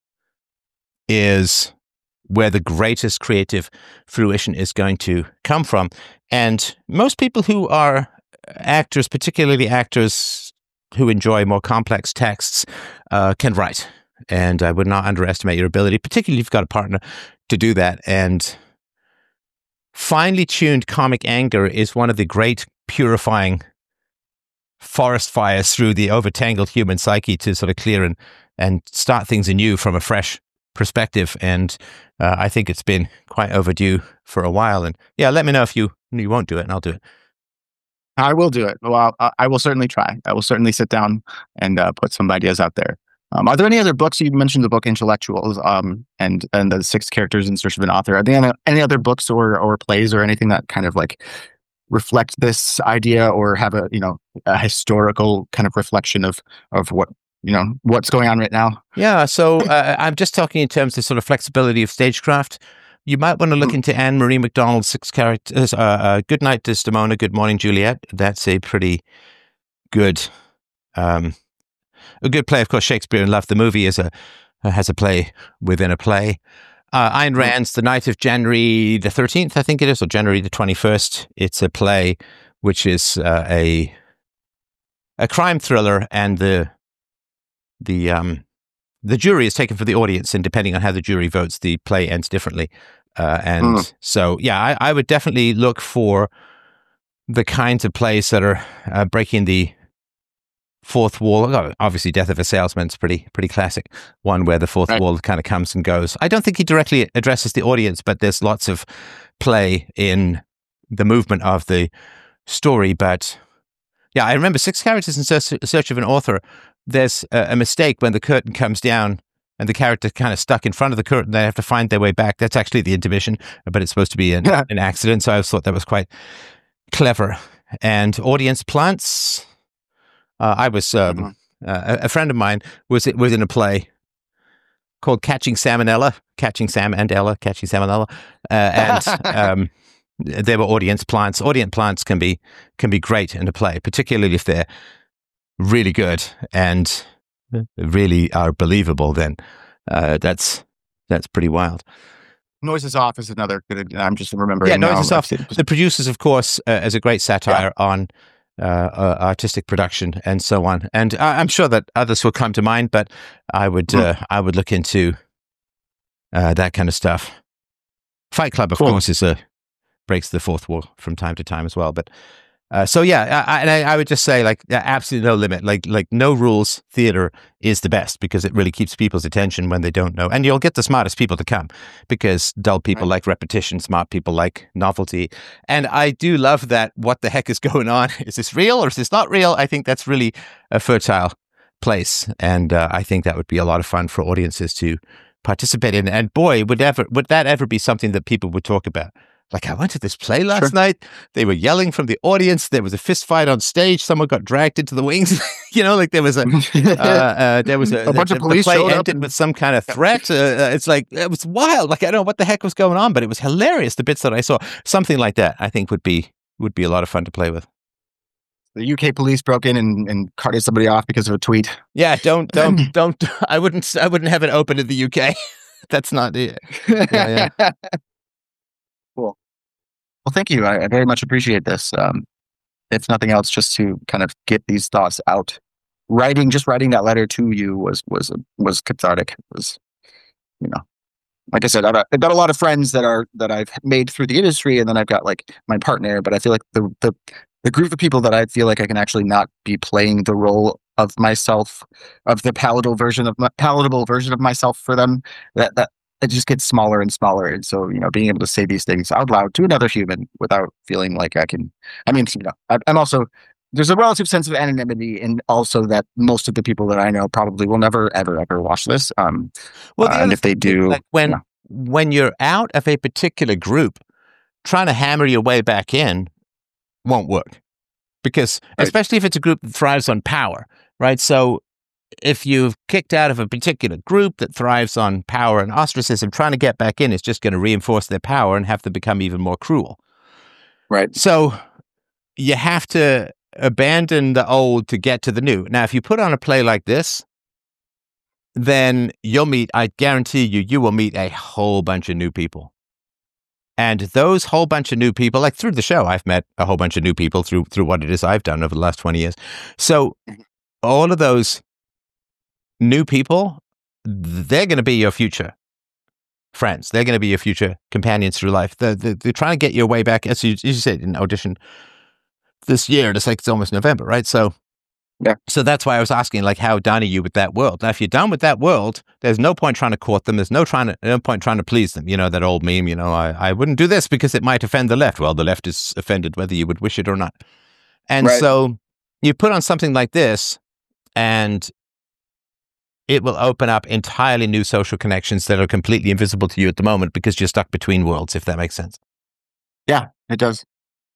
is where the greatest creative fruition is going to come from. And most people who are actors, particularly actors who enjoy more complex texts, uh, can write. And I would not underestimate your ability, particularly if you've got a partner, to do that. And finely tuned comic anger is one of the great purifying forest fires through the overtangled human psyche to sort of clear and, and start things anew from a fresh perspective. And uh, I think it's been quite overdue for a while. And yeah, let me know if you you won't do it, and I'll do it. I will do it. Well, I, I will certainly try. I will certainly sit down and uh, put some ideas out there. Um, are there any other books? You mentioned the book Intellectuals um, and and the Six Characters in Search of an Author. Are there any, any other books or or plays or anything that kind of like reflect this idea or have a you know a historical kind of reflection of of what you know what's going on right now? Yeah, so uh, I'm just talking in terms of sort of flexibility of stagecraft. You might want to look into Anne Marie MacDonald's Six Characters. Uh, uh, Good Night, Desdemona. Good Morning, Juliet. That's a pretty good. Um, A good play, of course. Shakespeare in Love, the movie, is a uh, has a play within a play. Uh, Ayn Rand's The Night of January the thirteenth, I think it is, or January the twenty-first. It's a play which is uh, a a crime thriller, and the the um the jury is taken for the audience, and depending on how the jury votes, the play ends differently. Uh, and Mm. so, yeah, I, I would definitely look for the kinds of plays that are uh, breaking the fourth wall. Obviously, Death of a Salesman's pretty pretty classic one where the fourth Right. wall kind of comes and goes. I don't think he directly addresses the audience, but there's lots of play in the movement of the story. But yeah, I remember Six Characters in Search, Search of an Author. There's a, a mistake when the curtain comes down and the character kind of stuck in front of the curtain. They have to find their way back. That's actually the intermission, but it's supposed to be an, an accident. So I thought that was quite clever. And audience plants. Uh, I was um, mm-hmm. uh, a friend of mine was was in a play called Catching Salmonella, Catching Sam and Ella, Catching Salmonella, uh, and um, there were audience plants. Audience plants can be can be great in a play, particularly if they're really good and really are believable. Then uh, that's that's pretty wild. Noises Off is another good. I'm just remembering. Yeah, now. Noises Off. The producers, of course, uh, as a great satire yeah. on uh, uh, artistic production and so on. And I, I'm sure that others will come to mind, but I would mm. uh, I would look into uh, that kind of stuff. Fight Club, of cool. course, is a breaks the fourth wall from time to time as well. But uh, so yeah, I, and I, I would just say like absolutely no limit. Like like no rules theater is the best because it really keeps people's attention when they don't know, and you'll get the smartest people to come because dull people right. like repetition, smart people like novelty. And I do love that. What the heck is going on? Is this real or is this not real? I think that's really a fertile place, and uh, I think that would be a lot of fun for audiences to participate in. And boy, would ever would that ever be something that people would talk about? Like, I went to this play last sure. night. They were yelling from the audience. There was a fist fight on stage. Someone got dragged into the wings. you know, like there was a uh, uh, there was a, a bunch the, of police the play showed ended up and... with some kind of threat. Uh, it's like it was wild. Like I don't know what the heck was going on, but it was hilarious. The bits that I saw, something like that, I think would be would be a lot of fun to play with. The U K police broke in and, and carted somebody off because of a tweet. Yeah, don't don't don't. I wouldn't I wouldn't have it open in the U K. That's not it. Yeah, yeah. Cool. Well, thank you. I, I very much appreciate this. Um, if nothing else, just to kind of get these thoughts out. Writing, just writing that letter to you was was was cathartic. It was, you know, like I said, I've, I've got a lot of friends that are that I've made through the industry, and then I've got like my partner. But I feel like the the the group of people that I feel like I can actually not be playing the role of myself, of the palatable version of my, palatable version of myself for them. That that. It just gets smaller and smaller. And so, you know, being able to say these things out loud to another human without feeling like I can, I mean, you know, I, I'm also, there's a relative sense of anonymity, and also that most of the people that I know probably will never, ever, ever watch this. Um, well, uh, and if they do, like when, you know. when you're out of a particular group, trying to hammer your way back in won't work, because right. especially if it's a group that thrives on power, right? So, if you've kicked out of a particular group that thrives on power and ostracism, trying to get back in is just going to reinforce their power and have them become even more cruel. Right. So you have to abandon the old to get to the new. Now, if you put on a play like this, then you'll meet, I guarantee you, you will meet a whole bunch of new people. And those whole bunch of new people, like through the show, I've met a whole bunch of new people through through what it is I've done over the last twenty years. So all of those new people, they're going to be your future friends. They're going to be your future companions through life. They're, they're, they're trying to get your way back, as you, as you said, in audition this year. It's like it's almost November, right? So, yeah. So that's why I was asking, like, how done are you with that world? Now, if you're done with that world, there's no point trying to court them. There's no trying to, no point trying to please them. You know, that old meme, you know, I, I wouldn't do this because it might offend the left. Well, the left is offended whether you would wish it or not. And right. so you put on something like this, and it will open up entirely new social connections that are completely invisible to you at the moment because you're stuck between worlds, if that makes sense. Yeah, it does.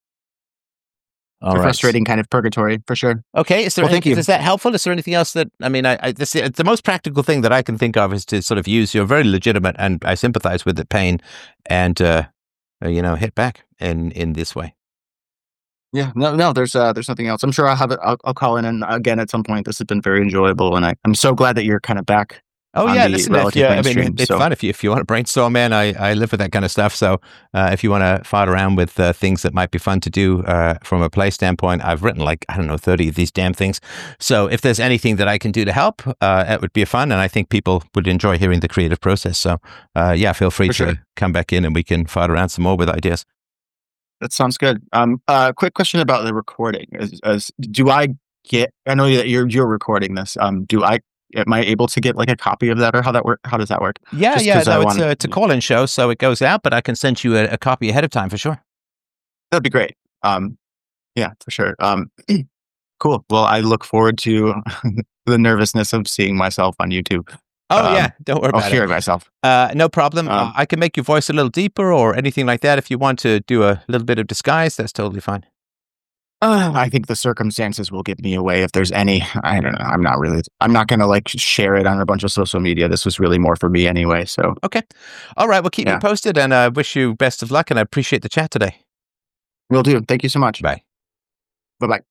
All it's right. a frustrating kind of purgatory, for sure. Okay, is there well, any, thank you. Is that helpful? Is there anything else that, I mean, I, I this, the most practical thing that I can think of is to sort of use your very legitimate, and I sympathize with the pain, and, uh, you know, hit back in, in this way. Yeah, no, no, there's uh, there's nothing else. I'm sure I'll have it. I'll, I'll call in and again at some point. This has been very enjoyable, and I, I'm so glad that you're kind of back. Oh on yeah, the listen, if, yeah, I mean, it's so. fun if you if you want to brainstorm, man. I, I live with that kind of stuff. So uh, if you want to fart around with uh, things that might be fun to do uh, from a play standpoint, I've written like I don't know thirty of these damn things. So if there's anything that I can do to help, uh, it would be fun, and I think people would enjoy hearing the creative process. So uh, yeah, feel free For to sure. come back in, and we can fart around some more with ideas. That sounds good. Um, uh, quick question about the recording: as, as do I get? I know that you're you're recording this. Um, do I? Am I able to get like a copy of that, or how that work? How does that work? Yeah, Just yeah. No, it's wanna, a, it's a call-in show, so it goes out, but I can send you a, a copy ahead of time for sure. That'd be great. Um, yeah, for sure. Um, cool. Well, I look forward to the nervousness of seeing myself on YouTube. Oh Um, yeah, don't worry I'll about hear it. it myself. Uh, no problem. Um, uh, I can make your voice a little deeper or anything like that. If you want to do a little bit of disguise, that's totally fine. Uh, I think the circumstances will give me away if there's any. I don't know. I'm not really. I'm not going to like share it on a bunch of social media. This was really more for me anyway. So Okay. All right. Well, keep Yeah. me posted, and I wish you best of luck. And I appreciate the chat today. will do. Thank you so much. Bye. Bye bye.